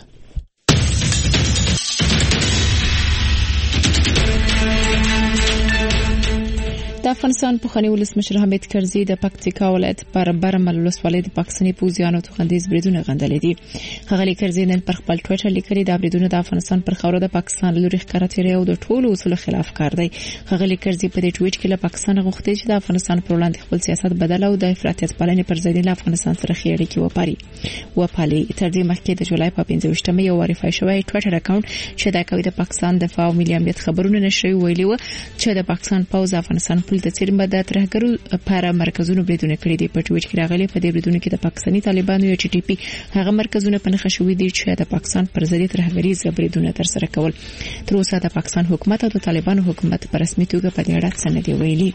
د افغانستان پخوانی ولسمشر حامد کرزي د پکتیکا ولایت پر برمل ولسوالۍ د پاکستاني پوځیانو توغندیز بریدونه غندلې دي. غلي کرزي نن پر خپل ټوئیټر لیکلي د بریدونه د افغانستان پر خاوره د پاکستان لوري ښکارا تیری او د ټولو اصولو خلاف کار دی. غلي کرزي په دې ټوئیټ کې له پاکستان غوښتي چې د افغانستان پر وړاندې خپل سیاست بدل او د افراطیت پالنې پر ضد له افغانستان سره خېړې کې وپالي. تر دې مخکې د جولای په 15مه یو وریفای شوی ټوئیټر اکاونټ چې د کوي د پاکستان دفاع او ملي امنیت خبرونه نشوي ویلي و چې د پاکستان پوځ افغانستان په تیر مده ترهګرو لپاره مرکزونو بریدونه کړی دي. په ټویټ کې راغلي په دې بریدونو کې د پاکستاني طالبانو یا ټي پی هغه مرکزونه په نښه شوي دي چې د پاکستان پر ضد ترهګریز بریدونه ترسره کول. تر اوسه د پاکستان حکومت او د طالبانو حکومت په رسمي توګه په دې اړه څه نه دی ویلي.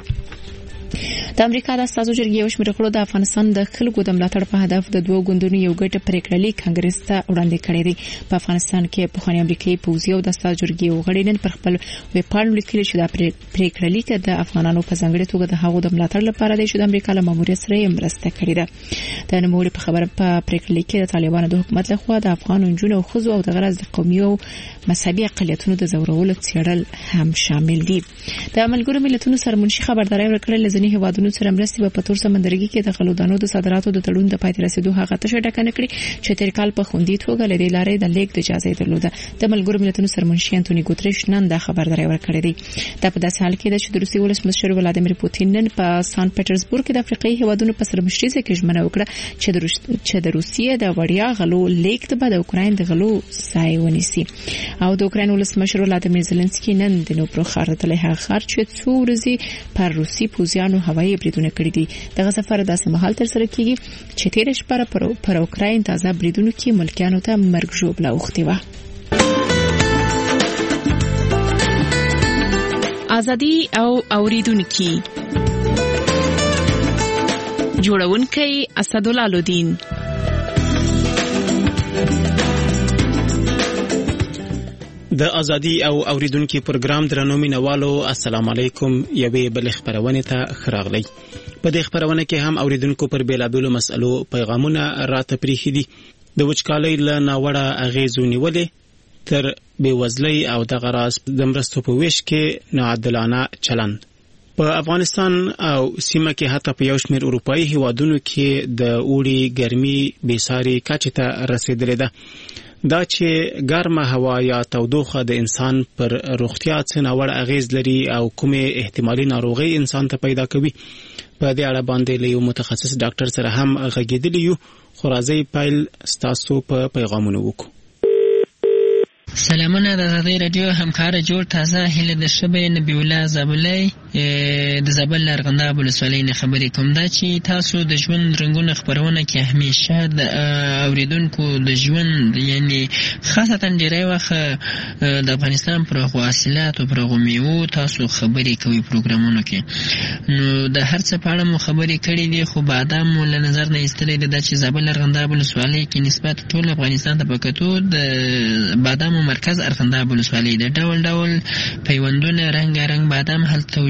د امریکا د استازو جرګې یو شمېر غړو د افغانستان د خلکو د ملاتړ په هدف د دوه ګوندونو یو ګډ پریکړه لیک کانګرس ته وړاندې کړی دی. په افغانستان کې پخوانی امریکایي پوځي او د استازو جرګې غړي نن پر خپل ویبپاڼو لیکلي چې د پریکړه لیک د افغانانو په ځانګړي توګه د هغو د ملاتړ لپاره دی چې د امریکا له ماموریت سره یې مرسته کړې ده. د نوموړي په خبره په پریکړه لیک کې د طالبانو د حکومت لخوا د افغان نجونو او ښځو او د غرض د قومي او مذهبي اقلیتونو د زورولو څېړل هم شامل دي. د ملګرو ملتونو سرمنشي خبرداري ورکړل ځینې هیوادونو سره مرستې په تور سمندرګي کې د غلودانو د صادراتو د تړون د پاتې رسیدو هغه تشه ډکنه کړې چې تیر کال په خوندي توګه لدې لارې د لیک د اجازه درلوده. د ملګرو ملتونو سرمنشي انټونی ګوتریش نن د خبرداري ورکړې ده. دا په داسې حال کې ده چې د روسي ولسمشر ولادیمیر پوتین نن په سان پټرزبورګ کې د افریقایي هیوادونو په سرمشري کې ژمنه وکړه چې د روسیې د وړیا غلو لیک د اوکراین د غلو ځای ونیسي. او د اوکراین ولسمشر ولادیمیر زيلنسکي نن د نوپرو ښار ته له ښار چې څو ورځې پر روسي پوځیانو هوایي بریدونه کړی دي. دغه سفر داسې مهال تر سره کیږي چې تیر شپه پر اوکراین تازه بریدونو کې ملکیانو ته مرګ ژوبله اوختي و. ازادي او اوریدونکو جوړونکي اسدالله لودین. د ازادي او اوریدونکو پروګرام درنو مینوالو السلام علیکم. یوې بل خبرونه ته خراغلی. په دې خبرونه کې هم اوریدونکو پر بیلابلو مسلو پیغامونه راته پریخي دي. د وچکالۍ له ناوړه اغیزو نیولې تر بیوزلۍ او د غراس د مرستو په ویش کې ناعادلانه چلند په افغانستان او سیمه کې حتی په یو شمېر اروپایي هیوادونو کې د اوړي ګرمي بیساري کچې ته رسیدلې ده. دا چې ګرمه هوا یا تودوخه د انسان پر روغتیا څه ناوړه اغیز لري او کومه احتمالي ناروغي انسان ته پیدا کوي په دې اړه باندې له یو متخصص ډاکټر سره هم غږیدلی یو. خو راځي پیل ستاسو په پیغامونو وکړو. سلامونه د آزادۍ رادیو همکار جوړ تازه هله د شبې نبی الله زابلای د زابل لرغنده ولسوالۍ نه خبرې کوم دا چې تاسو د ژوند رنگونه خبرونه کې همیشه د اوریدونکو د ژوند یعنی خاصتا ډیری وخت د افغانستان پر حاصلات او پر میوه تاسو خبرې کوي پروګرامونو کې. نو د هر څه په اړه مو خبرې کړې دي خو بادام ول نظر نه ایستلې د چې زابل لرغنده ولسوالۍ کې نسبت ټول افغانستان ته پکتو د بادام مرکز ارغنداب ولسوالۍ د ډول ډول پیوندونه رنگ بادام هل توجه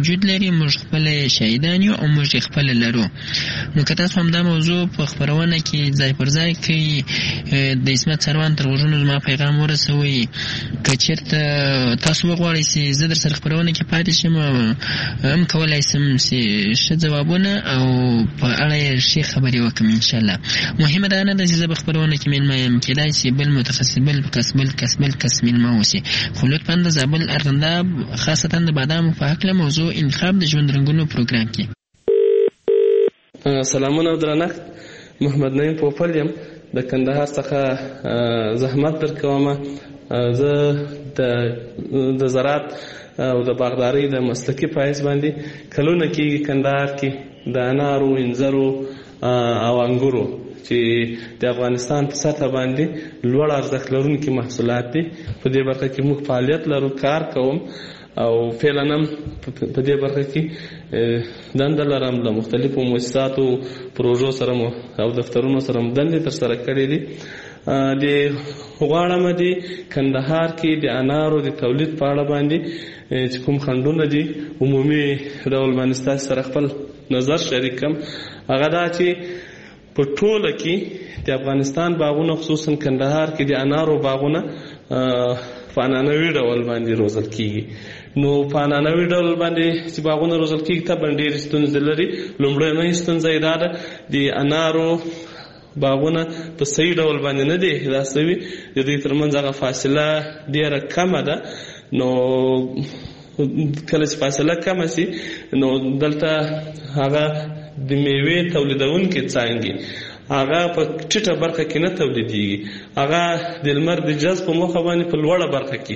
وجود لري، موږ خپل شهیدان یو او موږ خپل لرو. نو که تاسو هم دا موضوع په خپرونه کې ځای پر ځای کوي، د عصمت سروان تر غوږونو زما پیغام ورسوئ. که چېرته تاسو وغواړئ چې زه در سره خپرونه کې پاتې شم، هم کولی شم چې ښه ځوابونه او په اړه یې ښې خبرې وکړم انشاءالله. مهمه دا نه ده چې زه به خپرونه کې میلمه یم، کېدای شي بل متخصص بل کس میلمه اوسي. خو لطفا د زابل ارغنداب خاصتا د بادامو په هکله موضوع انتخاب د ژوند رنګونو پروګرام کې. سلامونه او درنښت، محمد نعیم پوپل یم د کندهار څخه زحمت در کوم. زه د زراعت او د باغدارۍ د مسلکي پایس باندې کلونه کېږي کندهار کې د انارو، انځرو او انګورو چې د افغانستان په سطح باندې لوړ ارزښت لرونکي محصولات دي. په دې برخه کې موږ فعالیت لرو، کار کوم او فعلا هم په دې برخه کې دنده لرم. له مختلفو مؤسساتو پروژو سره او دفترونو سره دندې ترسره کړې دي. غواړم د کندهار کې د انارو د تولید په اړه باندې چې کوم خنډونه دي عمومي ډول باندې ستاسو سره خپل نظر شریکم. هغه دا چې په ټوله کې د افغانستان باغونه خصوصا کندهار کې د انارو باغونه په عنعنوي ډول باندې روزل کیږي. نو په عنعنوي ډول باندې چې باغونه روزل کیږي طبعا ډېرې ستونزې لري. لومړنۍ ستونزه یې دا ده د انارو باغونه په صحیح ډول باندې نه دي احداث شوي، د دوی ترمنځ هغه فاصله ډېره کمه ده. نو کله چې فاصله کمه شي نو دلته هغه د میوې تولیدونکي څانګې هغه په ټیټه برخه کې نه تولیدېږي، هغه د لمر د جذب په موخه باندې په لوړه برخه کې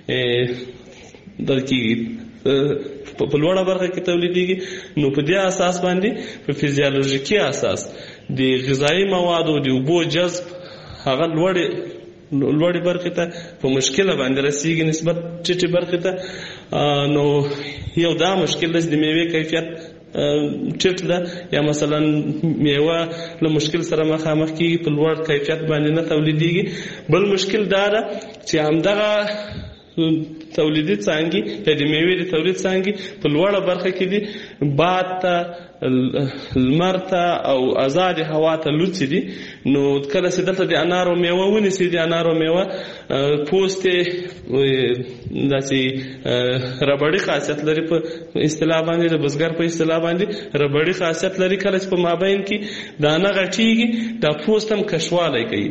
په لوړه برخه کې تولیدېږي. نو په دې اساس باندې په فزیولوژیکي اساس د غذایي موادو د اوبو جذب هغه لوړې برخې ته په مشکله باندې رسیږي نسبت ټیټې برخې ته. نو یو دا مشکل دی چې د میوې کیفیت ټیټ ده، یا مثلا میوه له مشکل سره مخامخ کیږي، په لوړ کیفیت باندې نه تولیدېږي. بل مشکل دا ده چې همدغه تولیدي څانګې یا د میوې د تولید څانګې په لوړه برخه کې دي، باد ته، لمر ته او آزاد هوا ته لوڅې دي. نو کله چې دلته د انارو میوه ونیسي، د انارو میوه پوست داسې ربړي خاصیت لري، په اصطلاح باندې د بزګر په اصطلاح باندې ربړي خاصیت لري. کله چې په مابین کې دانه غټیږي دا پوست هم کشوالی کوي.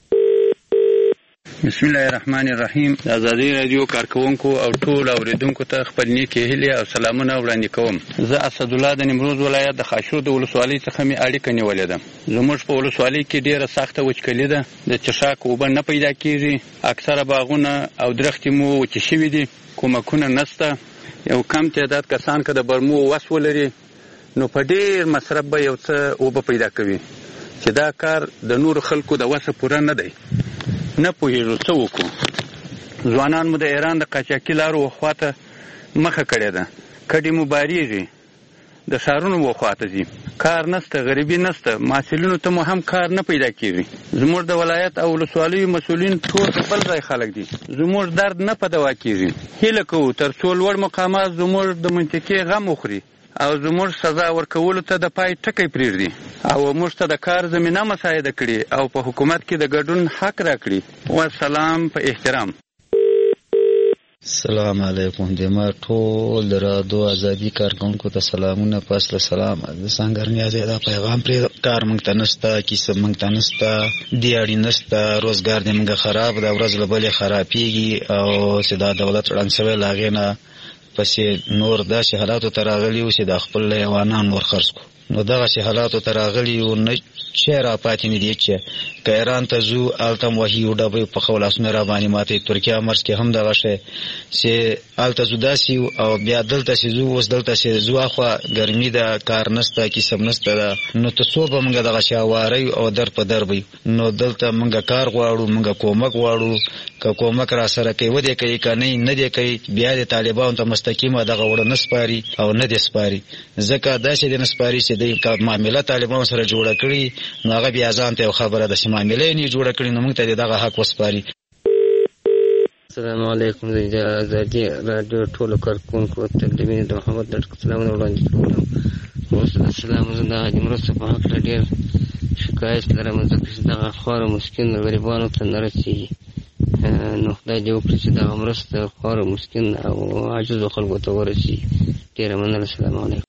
بسم الله الرحمن الرحیم. د ازادي رادیو کارکونکو او ټول اوریدونکو ته خپل نیکې هیلې او سلامونه وړاندې کوم. زه اسد الله د نیمروز ولایت د خاشرود ولسوالۍ څخه مې اړیکه نیولې ده. زموږ په ولسوالۍ کې ډیره سخته وچکلي ده، د څښاک اوبه نه پیدا کیږي، اکثره باغونه او درختې مو وچې شوي دي، کومکونه نشته. یو کم تعداد کسان که د برمو وس ولري نو په ډیر مصرف به یو څه اوبه پیدا کوي، چې دا کار د نورو خلکو د وسه پوره نه دی. نه پوهېږو څه وکړو. ځوانان مو د ایران د قاچاقي لارو وخواته مخه کړې ده، کډې مو باریږي، د ښارونو وخواته ځي، کار نسته، غریبي نسته، محصلینو ته مو هم کار نه پیدا کېږي. زموږ د ولایت او ولسوالیو مسؤلین ټول د بل ځای خلک دي، زموږ درد نه په دوا کېږي. هیله کوو تر څو لوړ مقامات زموږ د منطقې غم وخوري او زموږ سزا ورکولو ته د پای ټکی پرېږدي او موږ ته د کار زمینه مساعده کړي او په حکومت کې د ګډون حق راکړي. والسلام په احترام. السلام علیکم. د ما ټول د رادیو ازادي کارکونکو ته سلامونه. پس له سلام د څنګه نیازه دا پیغام پرې کار مونږ ته نشته، کیسه مونږ ته نشته، دیاړي نشته، روزګار دې مونږ خراب دا ورځ له بلې خرابېږي او چې دا دولت ړنګ شوی له هغې نه پسې نور داسې حالاتو ته راغلي وو چې د خپل حیوانان نور خرڅ کړو. نو دغسې حالاتو ته راغلي وو نه شی را پاتې نه دي چې که ایران ته ځو هلته هم وحي و ډبې په خو لاسونه را باندې ماتوي. ترکیه مرز کې هم دغه شی چې هلته ځو داسې او بیا دلته چې ځو اوس دلته چې ځو اخوا ګرمي ده، کار نشته، کیسه نشته ده، نو ته څو به موږ دغسې هواری او در په در به نو دلته موږ کار غواړو، موږ کومک غواړو. که کومک را سره کوي ودې کوي که نه دې کوي بیا د طالبانو ته مستقیمه دغه وړه نه سپاري او نه دې سپاري، ځکه داسې دې نه سپاري چې دوی که معامله طالبانو سره جوړه کړي نو هغه بیا ځان ته یو خبره ده چې معامله یې نه جوړه کړي نو موږ ته دې دغه حق وسپاري. السلام علیکم د ازادي رادیو ټولو کارکونکو ته د مینې د محمد ډاکټر سلامونه وړاندې کوم. اوس د سلامونه د مرستو په حق ډېر شکایت لرم، ځکه چې دغه خواره مسکین غریبانو ته نه رسېږي. نو خدای دې وکړي چې دغه مرسته خواره مسکین او عاجزو خلکو ته ورسېږي. ډېره مننه. السلام علیکم.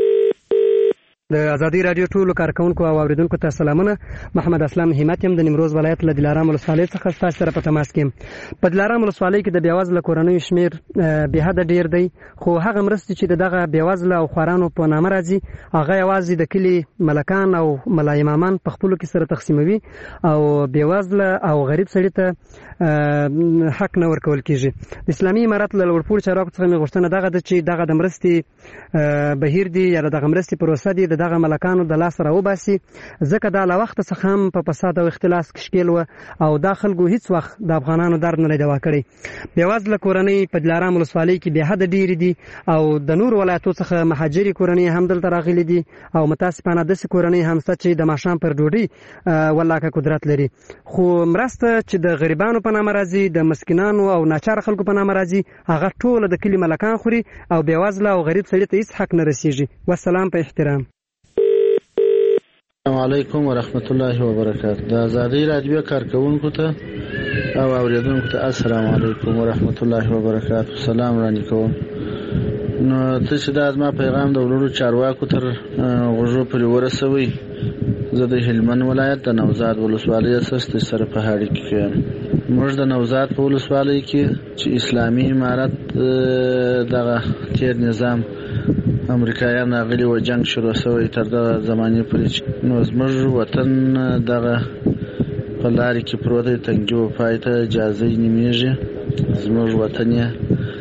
د ازادي رادیو ټولو کارکونکو او اوریدونکو ته سلامونه. محمد اسلام همت يم د نیمروز ولایت له دلارام ولسوالۍ څخه ستاسو سره په تماس کې. په دلارام ولسوالۍ کې د بیوزله کورنیو شمیر به حد ډیر دی، خو هغه مرستې چې دغه بیوزله او خوارانو په نامه راځي هغه یوازې د کلی ملکان او ملای امامان په خپلو کې سره تقسیموي او بیوزله او غریب سړي ته حق نه ورکول کیږي. د اسلامي امارت له لوړپوړو چارواکو څخه مې غوښتنه دغه ده چې دغه د مرستې بهیر دی یا دغه مرستې پروسه دی دغه ملکانو د لاس راوباسي، ځکه دا له وخت څخه هم په فساد او اختلاس کې ښکېل و او دا خلکو هیڅ وخت د افغانانو درد نه دوا کړی. بیوزله کورنۍ په دلارام ولسوالۍ کې به حد ډېرې دي او د نور ولایتو څخه مهاجرې کورنۍ هم دلته راغلي دي او متاسفانه داسې کورنۍ هم شته چې د ماښام پر ډوډۍ ولاکه قدرت لري. خو مرسته چې د غریبانو په نامه راځي، د مسکینانو او ناچاره خلکو په نامه راځي، هغه ټوله د کلي ملکان خوري او بیوزله او غریب سړي ته هیڅ حق نه رسیږي. والسلام په احترام. السلام علیکم ورحمت الله وبرکاته. د ازادي رادیو کارکونکو ته او اوریدونکو ته السلام علیکم ورحمت الله وبرکاته. سلام وړاندې کوم. نو ته چې دا زما پیغام د ولورو چارواکو تر غوږو پورې ورسوي. زه د هلمند ولایت د نوزاد ولسوالۍ اساس سره په هاړي کې یم. موږ د نوزاد په ولسوالۍ کې چې اسلامي امارت دغه تیر نظام امریکایان راغلي و، جنگ شروع شوی تر دغه زمانې پورې، نو زموږ وطن دغه په لارې کې پروت دی، تنګي و پای ته جازۍ نومیږي. زموږ وطن یې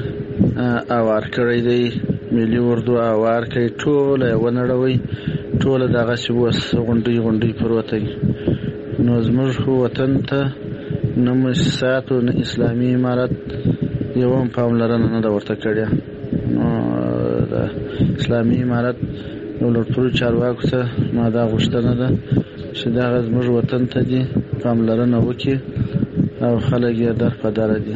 اوار کړی دی، ملي اردو اوار کوي، ټوله یې ونړوئ، ټوله دغسې اوس غونډۍ غونډۍ پروت دی. نو زموږ وطن ته نه مؤسساتو نه اسلامي امارت یو هم پاملرنه نه ده ورته کړې. نو د اسلامي امارت لوړپوړو چارواکو ته ما دا غوښتنه ده چې دغه زموږ وطن ته دي پاملرنه وکړي او خلک یې درپدره دي.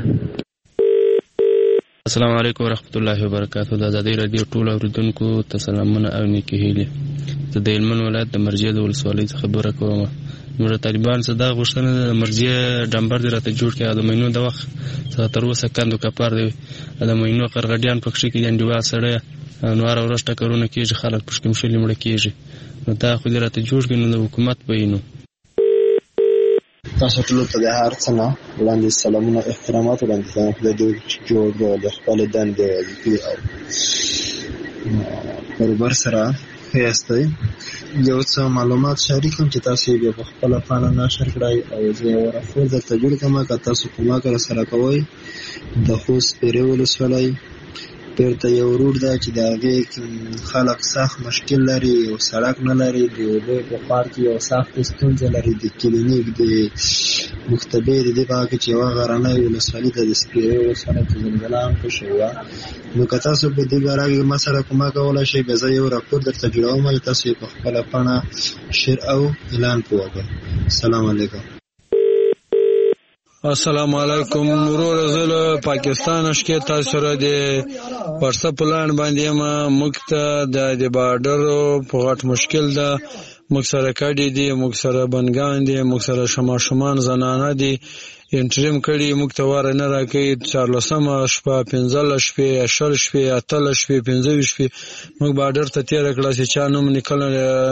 السلام علیکم ورحمت الله وبرکاته. د ازادي رادیو ټولو اوریدونکو ته سلامونه او نیکې هیلې. زه د هلمند ولایت د مرجې د ولسوالۍ څخه خبره کوم. موږ طالبان څخه دا غوښتنه ده د مرجې ډمبر دې راته جوړ کړي. د مینو د وخت څخه تر اوسه کندو کپار دی، د مینو قرغډیان پکښې کې انډیوال سړی نو هره ورځ ټکرونه کېږي، خلک پکښې مشلې مړه کېږي. نو دا خو دې راته جوړ کړي، نو د حکومت به یې نو تاسو ټولو ته د هر څه نه وړاندې سلامونه احترامات وړاندې کوم. خدای دې وکړي چې جوړ د خپلې دندې وظیفې او کاروبار سره ښه یاستئ. یو څه معلومات شریکم چې تاسو یې په خپله پاڼه نشر کړئ او زه یې راپور درته جوړ کړم. که تاسو کومک راسره کوئ، د خوست پیرې ولسوالۍ بیرته یو روډ ده چې د هغې خلک سخت مشکل لري، یو سړک نه لري، د اوبو په پار کې یو سخت ستونزه لري، د کلینیک د مختبې د دې په هغه کې چې یوه غرنۍ ولسوالي ده د سپیرې ولسوالۍ چې زلزله هم پکښې وه. نو که تاسو په دې باره کې ما سره کومک کولی شئ، بیا زه یو راپور درته جوړوم چې تاسو یې په خپله پاڼه شیر او اعلان کوئ. السلام علیکم. السلام علیکم. ورور زه له پاکستان شکې تاسو سره د واتساپ پلان باندې یم. موږ ته د بارډر په غټ مشکل ده، موږ سره کډې دي، موږ سره بنګان دي، موږ سره شماشمان زنانه دي، انټریم کړي، موږ ته واره نه راکوي. 14 شپه 15 شپې 20 شپې 18 شپې 15 شپې موږ بارډر ته تېره کړه چې چا نوم لیکلی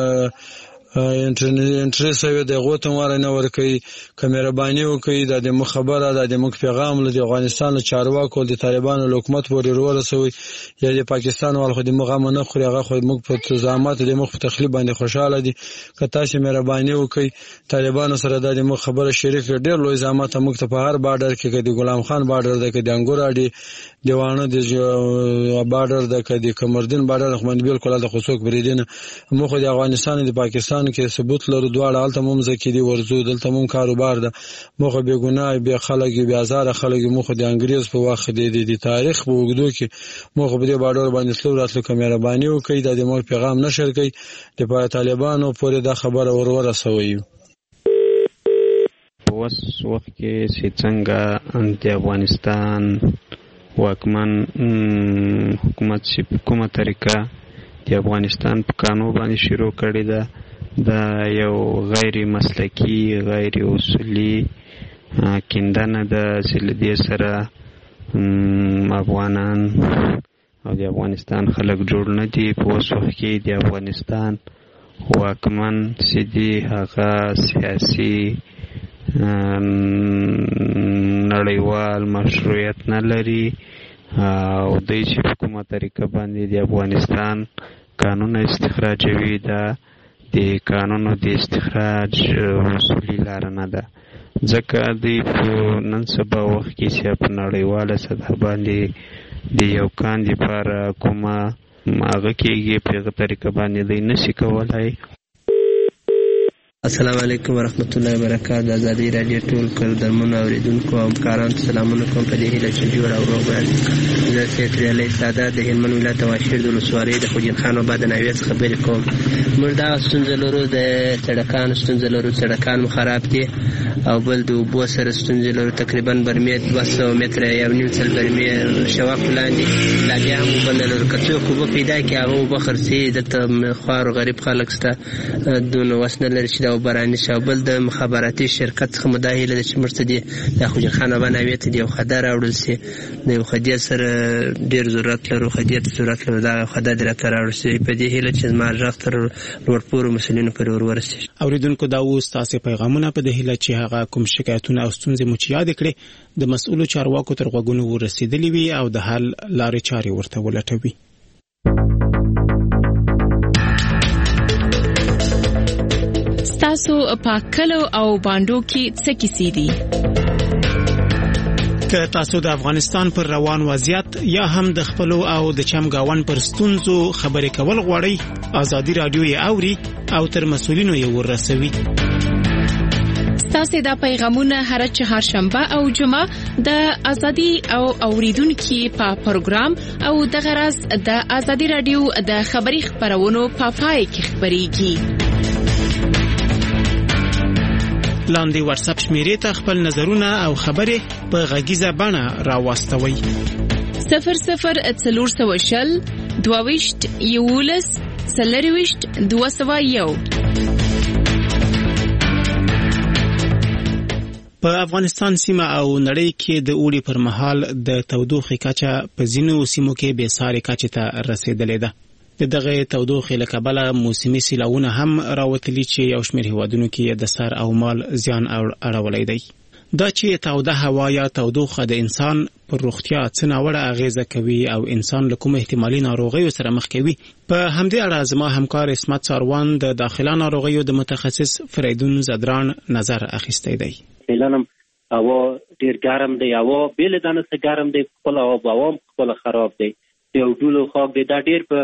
انټرې سوی د هغو ته واره نه ورکوي. که مهرباني وکړي دا د موږ خبره ده، د موږ پیغام له د افغانستان له چارواکو د طالبانو له حکومت پورې ورسوي. یا د پاکستان وال خو د موږ غم نه خوري، هغه خو موږ په زحمت د موږ په تخلیف باندې خوشحاله دي. که تاسو مهرباني وکړئ طالبانو سره دا د موږ خبره شریک کړئ. ډېر لوی زحمت موږ ته په هر بارډر کې، که د غلام خان بارډر ده، که د انګور اډې دیوانه د بارډر ده، که د کمردین بارډر خو باندې بالکل هلته خو څوک بریدي نه. موږ خو د افغانستان د پاکستان کې ثبوت لرو، دواړه هلته مو مځکې دي، ورځو دلته مو کاروبار ده. موږ خو بې ګناه بې خلک یو، بې ازاره خلک یو. موږ خو د انګریز په وخت د تاریخ په اوږدو کې موږ خو په دې بارډر باندې تلو راتلو. که مهرباني وکړئ دا د موږ پیغام نشر کړئ، د طالبانو پورې دا خبره ورسوئ. په وخت کې چې څنګه د افغانستان واکمن حکومت چې په کومه طریقه د افغانستان په قانون باندې شروع کړې ده، دا یو غیر مسلکی غیر اصولي کیندنه ده چې له دې سره افغانان او د افغانستان خلک جوړ نه دي. په اوس وخت کې د افغانستان واکمن چې دي هغه سیاسي نړیوال مشروعیت نه لري او دوی چې په کومه طریقه باندې د افغانستان قانون استخراجوي، دا د قانونو د استخراج اصولي لاره نه ده. ځکه دوی په نن سبا وخت کې چې په نړیواله سطح باندې د یو کان لپاره کومه هغه کېږي په هغه طریقه باندې دوی نشي کولی. السلام علیکم ورحمت الله وبرکاته. د ازادي رادیو ټول قدرمنو اوریدونکو او همکارانو ته سلامونه کوم په دې هیله چې جوړ او روغ یاست. زه سید علي ساده د هلمند ولایت واشیر د ولسوالۍ د خوجین خان آباد د ناوې څخه خبرې کوم. موږ دا ستونزه لرو، د سړکانو ستونزه لرو، سړکان مو خراب دي او بل د اوبو سره ستونزې لرو. تقریبا برمې 200 متره یو نیم سل برمې شواک لاندې لا بیا هم اوبه نه لرو. که څوک اوبه پیدا کړي هغه اوبه خرڅي، دلته خوار و غریب خلک شته دونه وس نه لري چې دا اوبه رانیسي. او بل د مخابراتي شرکت څخه مو دا هیله ده چې موږ ته د خوجین خان آباد ناوې ته د یو خده راوړل شي. د یو خدې سره ډېر ضرورت لرو، خدې ته ضرورت لرو، دا خده دې راته راوړل شي. په دې هیله چې زما غږ تر لوړپوړو مسؤلینو پورې ورسېږي. اوریدونکو دا اوس تاسې پیغامونه په دې هیله چې هغه کوم شکایتونه او ستونزې مو چې یاد کړې د مسؤلو چارواکو تر غوږونو ورسېدلې وي او د حل لارې چارې ورته ولټوي. تاسو په کلو او باندو کې څه کیسې دي؟ که تاسو د افغانستان پر روان وضعیت یا هم د خپلو او د چمګاون پر ستونزو خبرې کول غواړئ، ازادي رادیو یې اوري او تر مسؤلینو یې ورسوي. تاسو دا پیغامونه هر چهارشنبه او جمعه د ازادي او اوریدونکو په پروګرام او د غرض د ازادي رادیو د خبري خبرونو په پای کې خبريږي. لاندې واتس اپ شمیرې ته خپل نظرونه او خبرې په غږیزه بڼه راوستوي. 0040 22 یولس 201. په افغانستان سیمه او نړۍ کې د اوړي پر مهال د تودوخې کچه په ځینو سیمو کې بې ساري کچې ته رسیدلې ده. دغه تودوخې له کبله موسمي سیلاونه هم راوتلي چې یو شمېر هیوادونو کې د سر او مال زیان اړولی دی. دا چې توده هوا یا تودوخه د انسان پر روغتیا څه ناوړه اغیزه کوي او انسان له کوم احتمالي ناروغیو سره مخ کوي، په همدې اړه زما همکار اسمت ساروان د داخله ناروغیو د متخصص فریدون زدران نظر اخیستی دی. فعلا هوا ډیر ګرم دی، هوا بیل دانه څه ګرم دی، خپل هوا خپل خراب دی، یو ډول خاک دی. دا ډیر په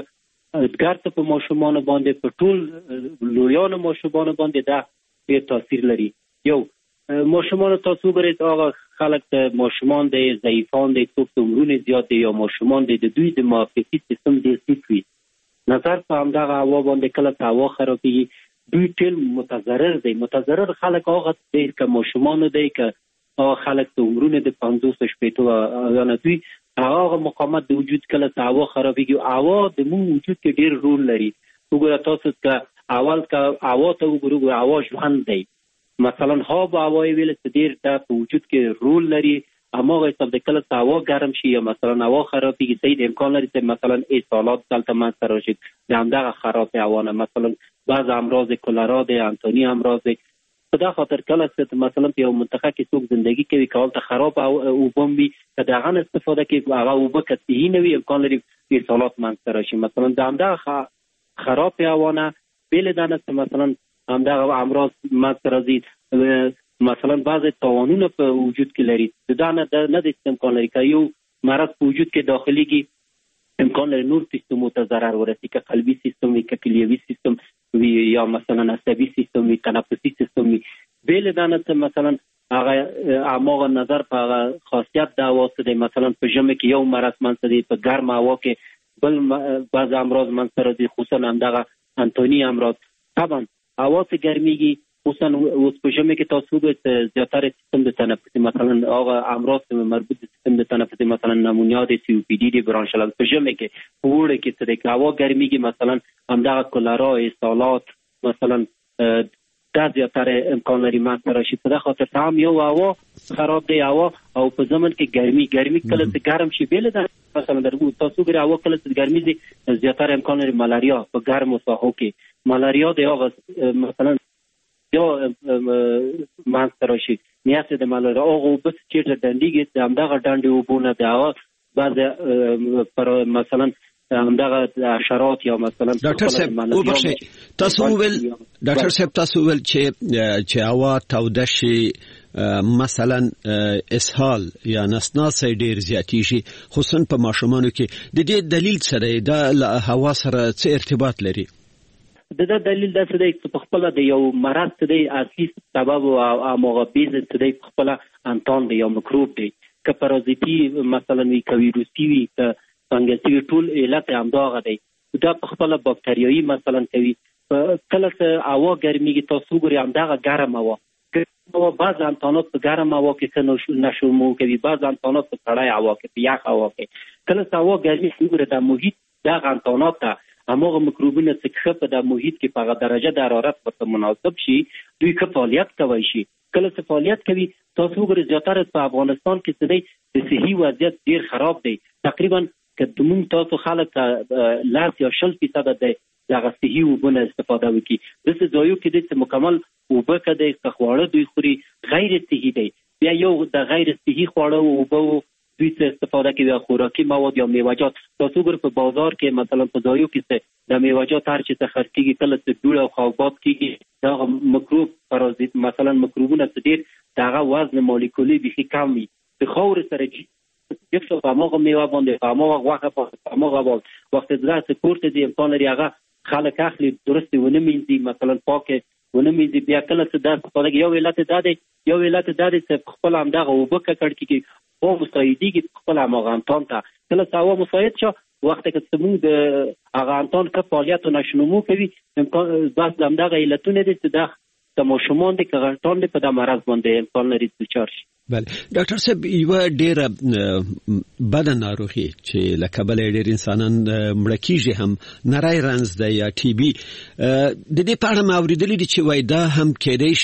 ګرځ په ماشومان باندې په ټول لویانو ماشومان باندې دا ډیر تاثیر لري. یو ماشومان تاسو ګورئ هغه خلک د ماشومان د ضعیفان د څوک عمرونه زیات دي یا ماشومان د دوی د معافیتي سیستم ډیر ټیټ وي. نظر په همدغه هوا باندې کله هوا خرابېږي، دوی ټول متضرر دي. متضرر خلک هغه دي که ماشومان دي که هغه خلک د عمرونه د 50 شپېتو یا نه دوی هغه مقاومت د وجود کله هوا خرابېږي. هوا د مو وجود کې ډیر رول لري. وګوره تاسو که اول که هوا ته وګورئ، هوا ژوند دی. مثلا هوا ویل چې ډیر د وجود کې رول لري. هماغه حساب د کله هوا ګرم شي یا مثلا هوا خرابېږي، صحیح امکان لري چې مثلا اصالات دلته منځته راشي د همدغه خراب هوا نه. مثلا بعض امراض کولرا دی، انتونی امراض دی. په دا خاطر کله چې مثلا په یو منطقه کې څوک ژوندۍ کوي کول ته خراب او اوبم وي، که دغه استفاده کوي هغه اوبه کتهی نه وي، امکان لري اصالات منځته راشي. مثلا د همدغه خراب هوا نه بیل دانه مثلا همدغه امراض منځته راځي. مثلا بعض تاوانونه په وجود کې لري، دا نه د امکان لري که یو مرض په وجود کې داخليږي، امکان لري نور سیستمو ته ضرر ورسي، که قلبي سیستم وي، که کلیوي سیستم وي، یا مثلا عصبي سیستم وي، تنفسي سیستم وي. بیل دانه مثلا هغه نظر په خاصیت دا واسطه دی. مثلا په ژمي کې یو مرض منځته دی، په ګرم هوا کې بل بعض امراض منځته راځي، خصوصا همدغه انتونی امراض. طبعا هوا څه ګرميږي خصوصا اوس په ژمي کې تاسو به زیاتره سیستم د تنفسي مثلا هغه امراض مربوط د سیستم د تنفسي مثلا نمونیا د سی او پی ډي د برانشل په ژمي کې په وړه کې څه د هوا ګرمي کې مثلا همدغه کولرا استالات مثلا دا زیاتره امکان لري ماته راشي په خاطر هم یو هوا خراب دی هوا او په زمن کې ګرمي کله څه ګرم شي بیل ده مثلا درو تاسو ګره هوا کله څه ګرمي دي زیاتره امکان لري ملاریا په ګرمو ساحو کې ملاریا دی هغه مثلا یا ماته راشي نیاسه د ملاریا او بس چې دندګي د همدغه ډنډي وبونه د هوا بعد پر مثلا همدغه حشرات یا مثلا ډاکټر صاحب وبخښئ ډاکټر صاحب تاسو ول چې هوا توده شي مثلا اسهال یا نسناسي ډیر زیاتیږي خصوصا په ماشومانو کې د دې دلیل سره د هوا سره څه ارتباط لري دا دلیل دا څه دی چې په خپل د یو مرض څه دی اصلي سبب او مغبیز څه دی په خپل انتون دی یو مکروب دی که پارازیتی مثلا وی ویروسي وی فنګسي ټول علت همداغه دی دا په خپل باکتریایي مثلا کوي کله چې هوا ګرميږي تاسو ګورئ همدغه ګرم هوا او بعض انتانات په ګرم هوا کې نشو کوي بعض انتانات په سړی هوا کې په یخ هوا کې کله چې هوا ګرمي ګورئ د محیط دغه انتانات همغه مکروبونه چې په د محیط کې په درجه د حرارت په مناسب شي دوی که فعالیت کوي شي کله چې فعالیت کوي تاسو ګورئ زیاتره په افغانستان کې څه دی د صحي وضعیت ډیر خراب دی تقریبا که موږ تاسو خلک لاس یا 0% د دغه صحي وبونه استفاده وکړي د څه ځایو کې د مکمل وبه کده خواړه دوی خوري غیر صحي دی بیا یو د غیر صحي خواړه وبو دوی څه استفاده کوي خوراکي مواد یا میوه‌جات تاسو ګور په بازار کې مثلا په ځایو کې د میوه‌جات هر چې څخه خرڅيږي کله چې ډوړ او خوابات کېږي دا مکروب پارازیت مثلا مکروبونه څه ډیر دغه وزن مولکولي به کم وي د خور سره یو په هغه میوه باندې هغه واخه په هغه وخت درته کوړه دی امکان لري هغه خلک اخلي درسته ونه مینځي مثلا پاکه ونه مینځي بیا کله څه د خپل یو علت دادې چې خپل همدغه وبکه کړ کې او مساعدېږي خپل هغه انتان ته کله څه هوا مساعد شو وخت کې سمون د هغه انتان کې فعالیت نشنمو کوي امکان بس همدغه علتونه دي چې د ماشومان د کغټان په د مرض باندې امکان لري چې چارش بله ډاکټر صاحب یو ډیره بد ناروغي چې لکه بل ډیر انسانان مړه کیږي هم نری رنز دی یا ټي بي د دې په اړه ما اوریدلي دي چې وای دا هم کېدای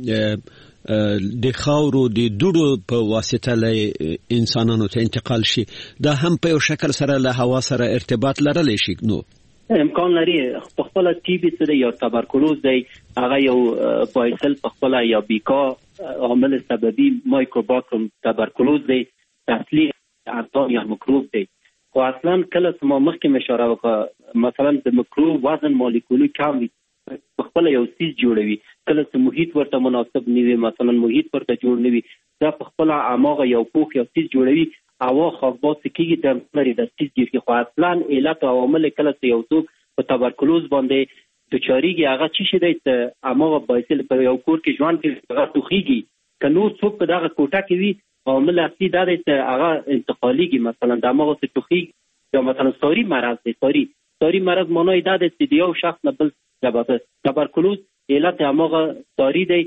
شي د خاورو د دوړو په واسطه له انسانانو ته انتقال شي دا هم په یو شکل سره له هوا سره ارتباط لرلی شي نو امکان لري په خپل ټي بي سره یا تبرکلوز دی هغه یو بایسل په خپل یا بیکا عامل سببي مایکروباکتریم تبرکلوز دی اصلي انتون یا مکروب دی خو اصلا کله چې ما مخکې اشاره وکړه مثلا د مکروب وزن مولکولي کم وي په خپل یو سیس جوړوي کله چې محیط ورته مناسب نه وي مثلا محیط ورته جوړ نه وي دا په خپل عامه یو پوخ یو سیس جوړوي هوا خوابات کېږي د لري د سیس جوړي خو اصلا علت او عوامل کله چې یو څوک په تبرکلوز باندې د چاريږي هغه چې شي د امغه بایسل په یو کور کې ژوند کې هغه توخيږي ک نور څوک په دغه کوټه کې وي عامل اصلي دا دی چې هغه انتقاليږي مثلا د امغه څخه توخيږي یا مثلا سوري مرض دی سوري مرض مونږ دا د یو شخص نه بل تبرکلوز علت امغه سوري دی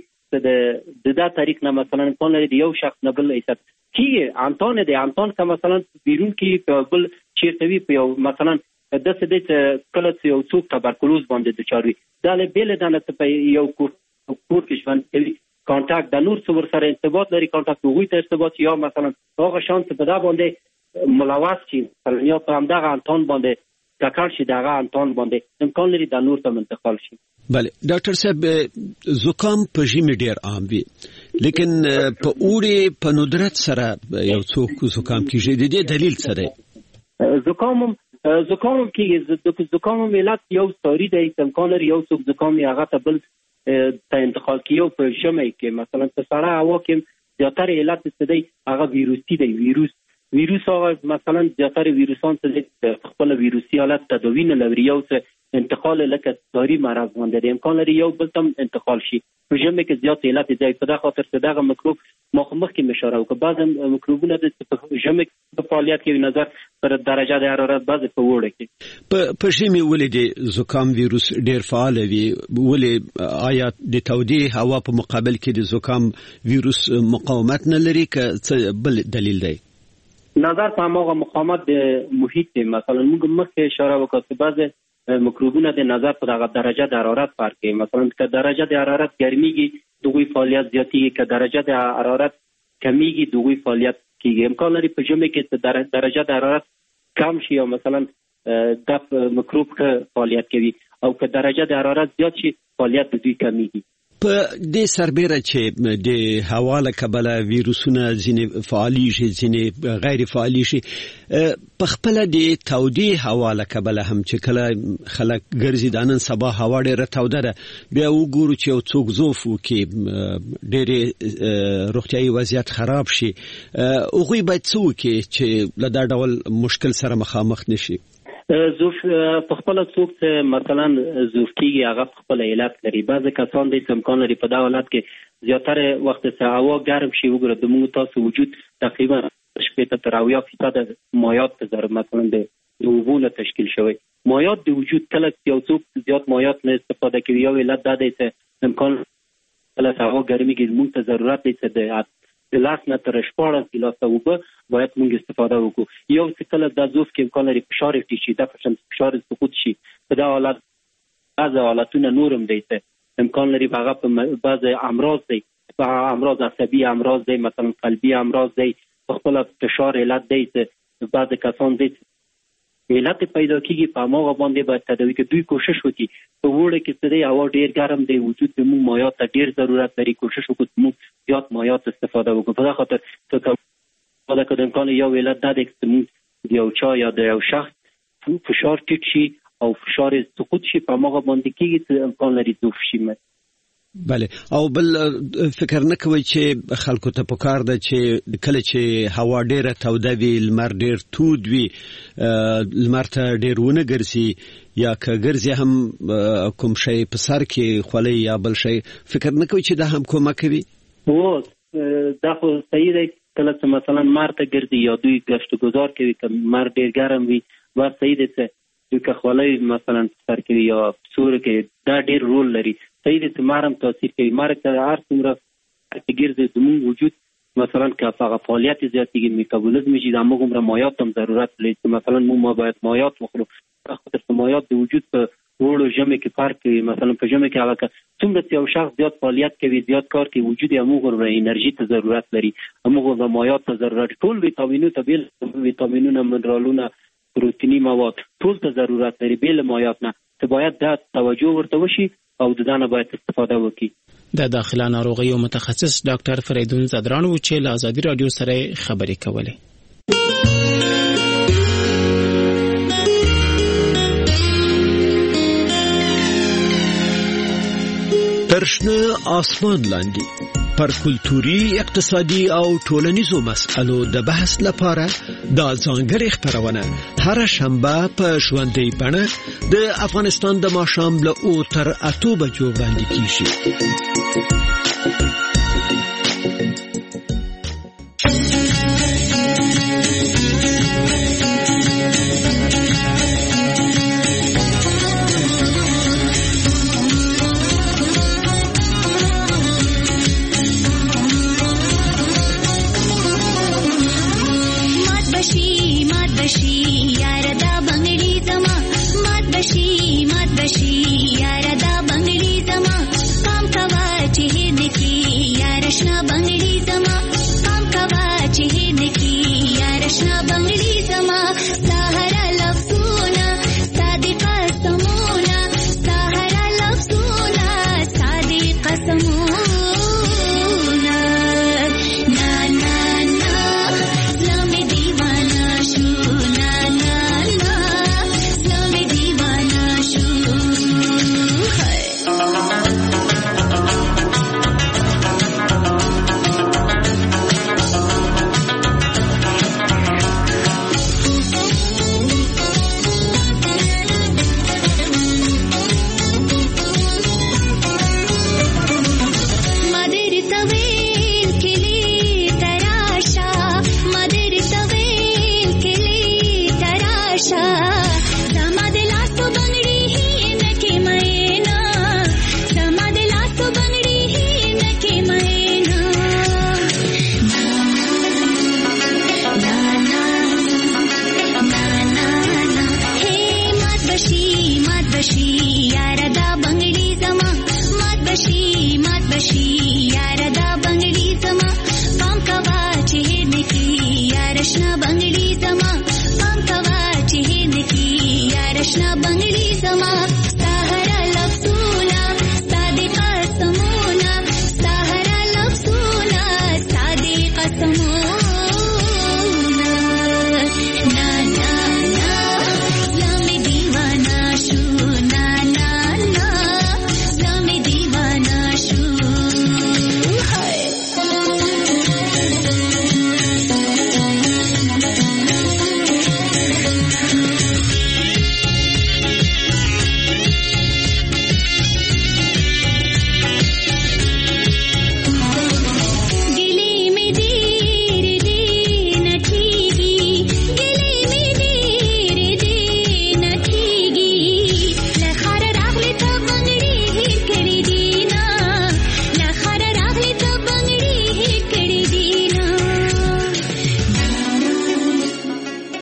د دا طریق نه مثلا کون لري د یو شخص نه بل ایست کیه انتون دی انتون که مثلا بیرون کې بل چیرته وي په یو مثلا د څه د کله چې یو څوک تبرکلوز باندې د چاروي دا له بیل دانه په یو کور کې ژوند کوي کانټاکټ د نور څور سره ارتباط لري کانټاکټ وګوي ته ارتباط یا مثلا هغه شانس په دا باندې ملوث شي یا په همدغه انتون باندې کاکړ شي دغه انتون باندې امکان لري د نور ته منتقل شي بله ډاکټر صاحب زکام په ژمي ډیر عام وي لیکن په اوړي په ندرت سره یو څوک زکام کیږي د دې دلیل څه دی زکام کې زکام ملت یو ستوري دی امکان لري یو څوک زکام هغه ته بل ته انتقال کیو په ژمي کې مثلا په سړه هوا کې زیاتره علت څه دی هغه ویروسي دی ویروس هغه مثلا زیاتره ویروسان څه خپل ویروسي حالت تداوی نه لري یو څه انتقال لکه ساری مرض باندې امکان لري یو بل تم انتقال شي په ژمي کې زیات علت دی په دا خاطر چې دغه مکروب مخکې اشاره وکړه بعض میکروبونه د ژمي په فعالیت کې نظر پر درجه د حرارت بعض په وړه کې په ژمي ولې د زکام ویروس ډیر فعال وي ولې آیا د تودې هوا په مقابل کې د زکام ویروس مقاومت نه لري که څه بل دلیل دی نظر په هغه مقاومت د محیط دی مثلا موږ مخکې اشاره وکړه چې بعض میکروبونه د نظر په دغه درجه د حرارت فرق کوي مثلا که درجه د حرارت ګرمیږي دغوی فعالیت زیاتیږي که درجه د حرارت کمیږي دغوی فعالیت کیږي امکان لري په ژمي کې درجه د حرارت کم شي او مثلا د میکروب فعالیت کوي او که درجه د حرارت زیات شي فعالیت د دوی کمیږي په دې سربېره چې د هوا له کبله ویروسونه ځینې فعالیږي ځینې غیر فعالیږي په خپله د تودې هوا له کبله هم چې کله خلک ګرځي د نن سبا هوا ډېره توده ده بیا وګورو چې یو څوک زوف وکړي ډېرې روغتیایي وضعیت خراب شي هغوی باید څه وکړي چې له دا ډول مشکل سره مخامخ نشي زوف په خپل څوک ته مثلا زوف کیږي هغه په خپل علت لري بعض کسان د امکان لري په دا حالت کې زیاتره وخت ته هوا ګرم شي وګوره د موږ تاسو وجود تقریبا 80% مایعات ته مثلا د اوبو تشکیل شوی مایعات د وجود کله یو څوک زیات مایعات نه استفاده کوي یو علت دا دی چې امکان له هوا ګرمي کې موږ ته ضرورت دی چې د لاس نه تر 14 ګیلاسه اوبه باید موږ استفاده وکړو یو څه کله د زوف کې امکان لري فشار ټیټ شي د فشار سقوط شي په دا حالت بعض حالتونه نورم دی ته امکان لري هغه په بعض امراض دی په امراض عصبي امراض دی مثلا قلبي امراض دی په خپل فشار علت دی ته بعض کسان دی علت پیدا کیږي په هغه باندې باید تداوی کې دوی کوشش وکړي په وړه کې څه دی هوا ډیر ګرم دی وجود د مو مایعات ته ډیر ضرورت لري کوشش وکړو مو زیات مایعات استفاده وکړو په خاطر ته دا کله امکان یو علت دا دی چې یو چا یا د یو شخص فشار ټیټ شي او فشار سقوط شي په هغه باندې کېږي چې امکان لري زوف شي بله او بل فکر نه کوي چې خلکو ته پکار ده چې کله چې هوا ډیره توده وي لمر ډیر تود وي لمر ته ډیر ونه ګرځي یا که ګرځي هم کوم شی په سر کې خولۍ یا بل شی فکر نه کوي چې دا هم کومک کوي دا خو صحیح دی کله چې مثلا مر ته ګرځي یا دوی ګشت گذار کوي که مر ډیر ګرم وي ور صحیح دی چې دوی که خولۍ مثلا سر کوي یا سور کې دا ډیر رول لري صحیح دی چې مارم تاثیر کوي مر ته هر څومره ګرځي زموږ وجود مثلا که هغه فعالیت زیاتېږي میتابولیزم چې د موږ عمر مایعات هم ضرورت لري مثلا موږ باید مایعات وخورو خاطر مایعات د وجود په وړو ژمي کې فرق کوي مثلا په ژمي کې هغه څومره چې یو شخص زیات فعالیت کوي زیات کار کوي وجود یې موږ انرژي ته ضرورت لري موږ د مایعات ته ضرورت ټول ویټامینونه ته بیل ویټامینونه منرالونه پروتینی مواد ټول ته ضرورت لري بیل مایعات نه ته باید دا توجه ورته وشي او د دانه باید استفاده وکړي د داخله ناروغیو متخصص ډاکټر فریدون زدران و چې له آزادي رادیو سره خبرې کولې ترشنه آسمان لاندې پر کلتوري اقتصادي او ټولنیزو مسئلو د بحث لپاره دا ځانګړې خبرونه هر شنبه په ژوندۍ بڼه د افغانستان د ماښام له 8 تر 8 بجو وړاندې کیږي Rashna bangli zama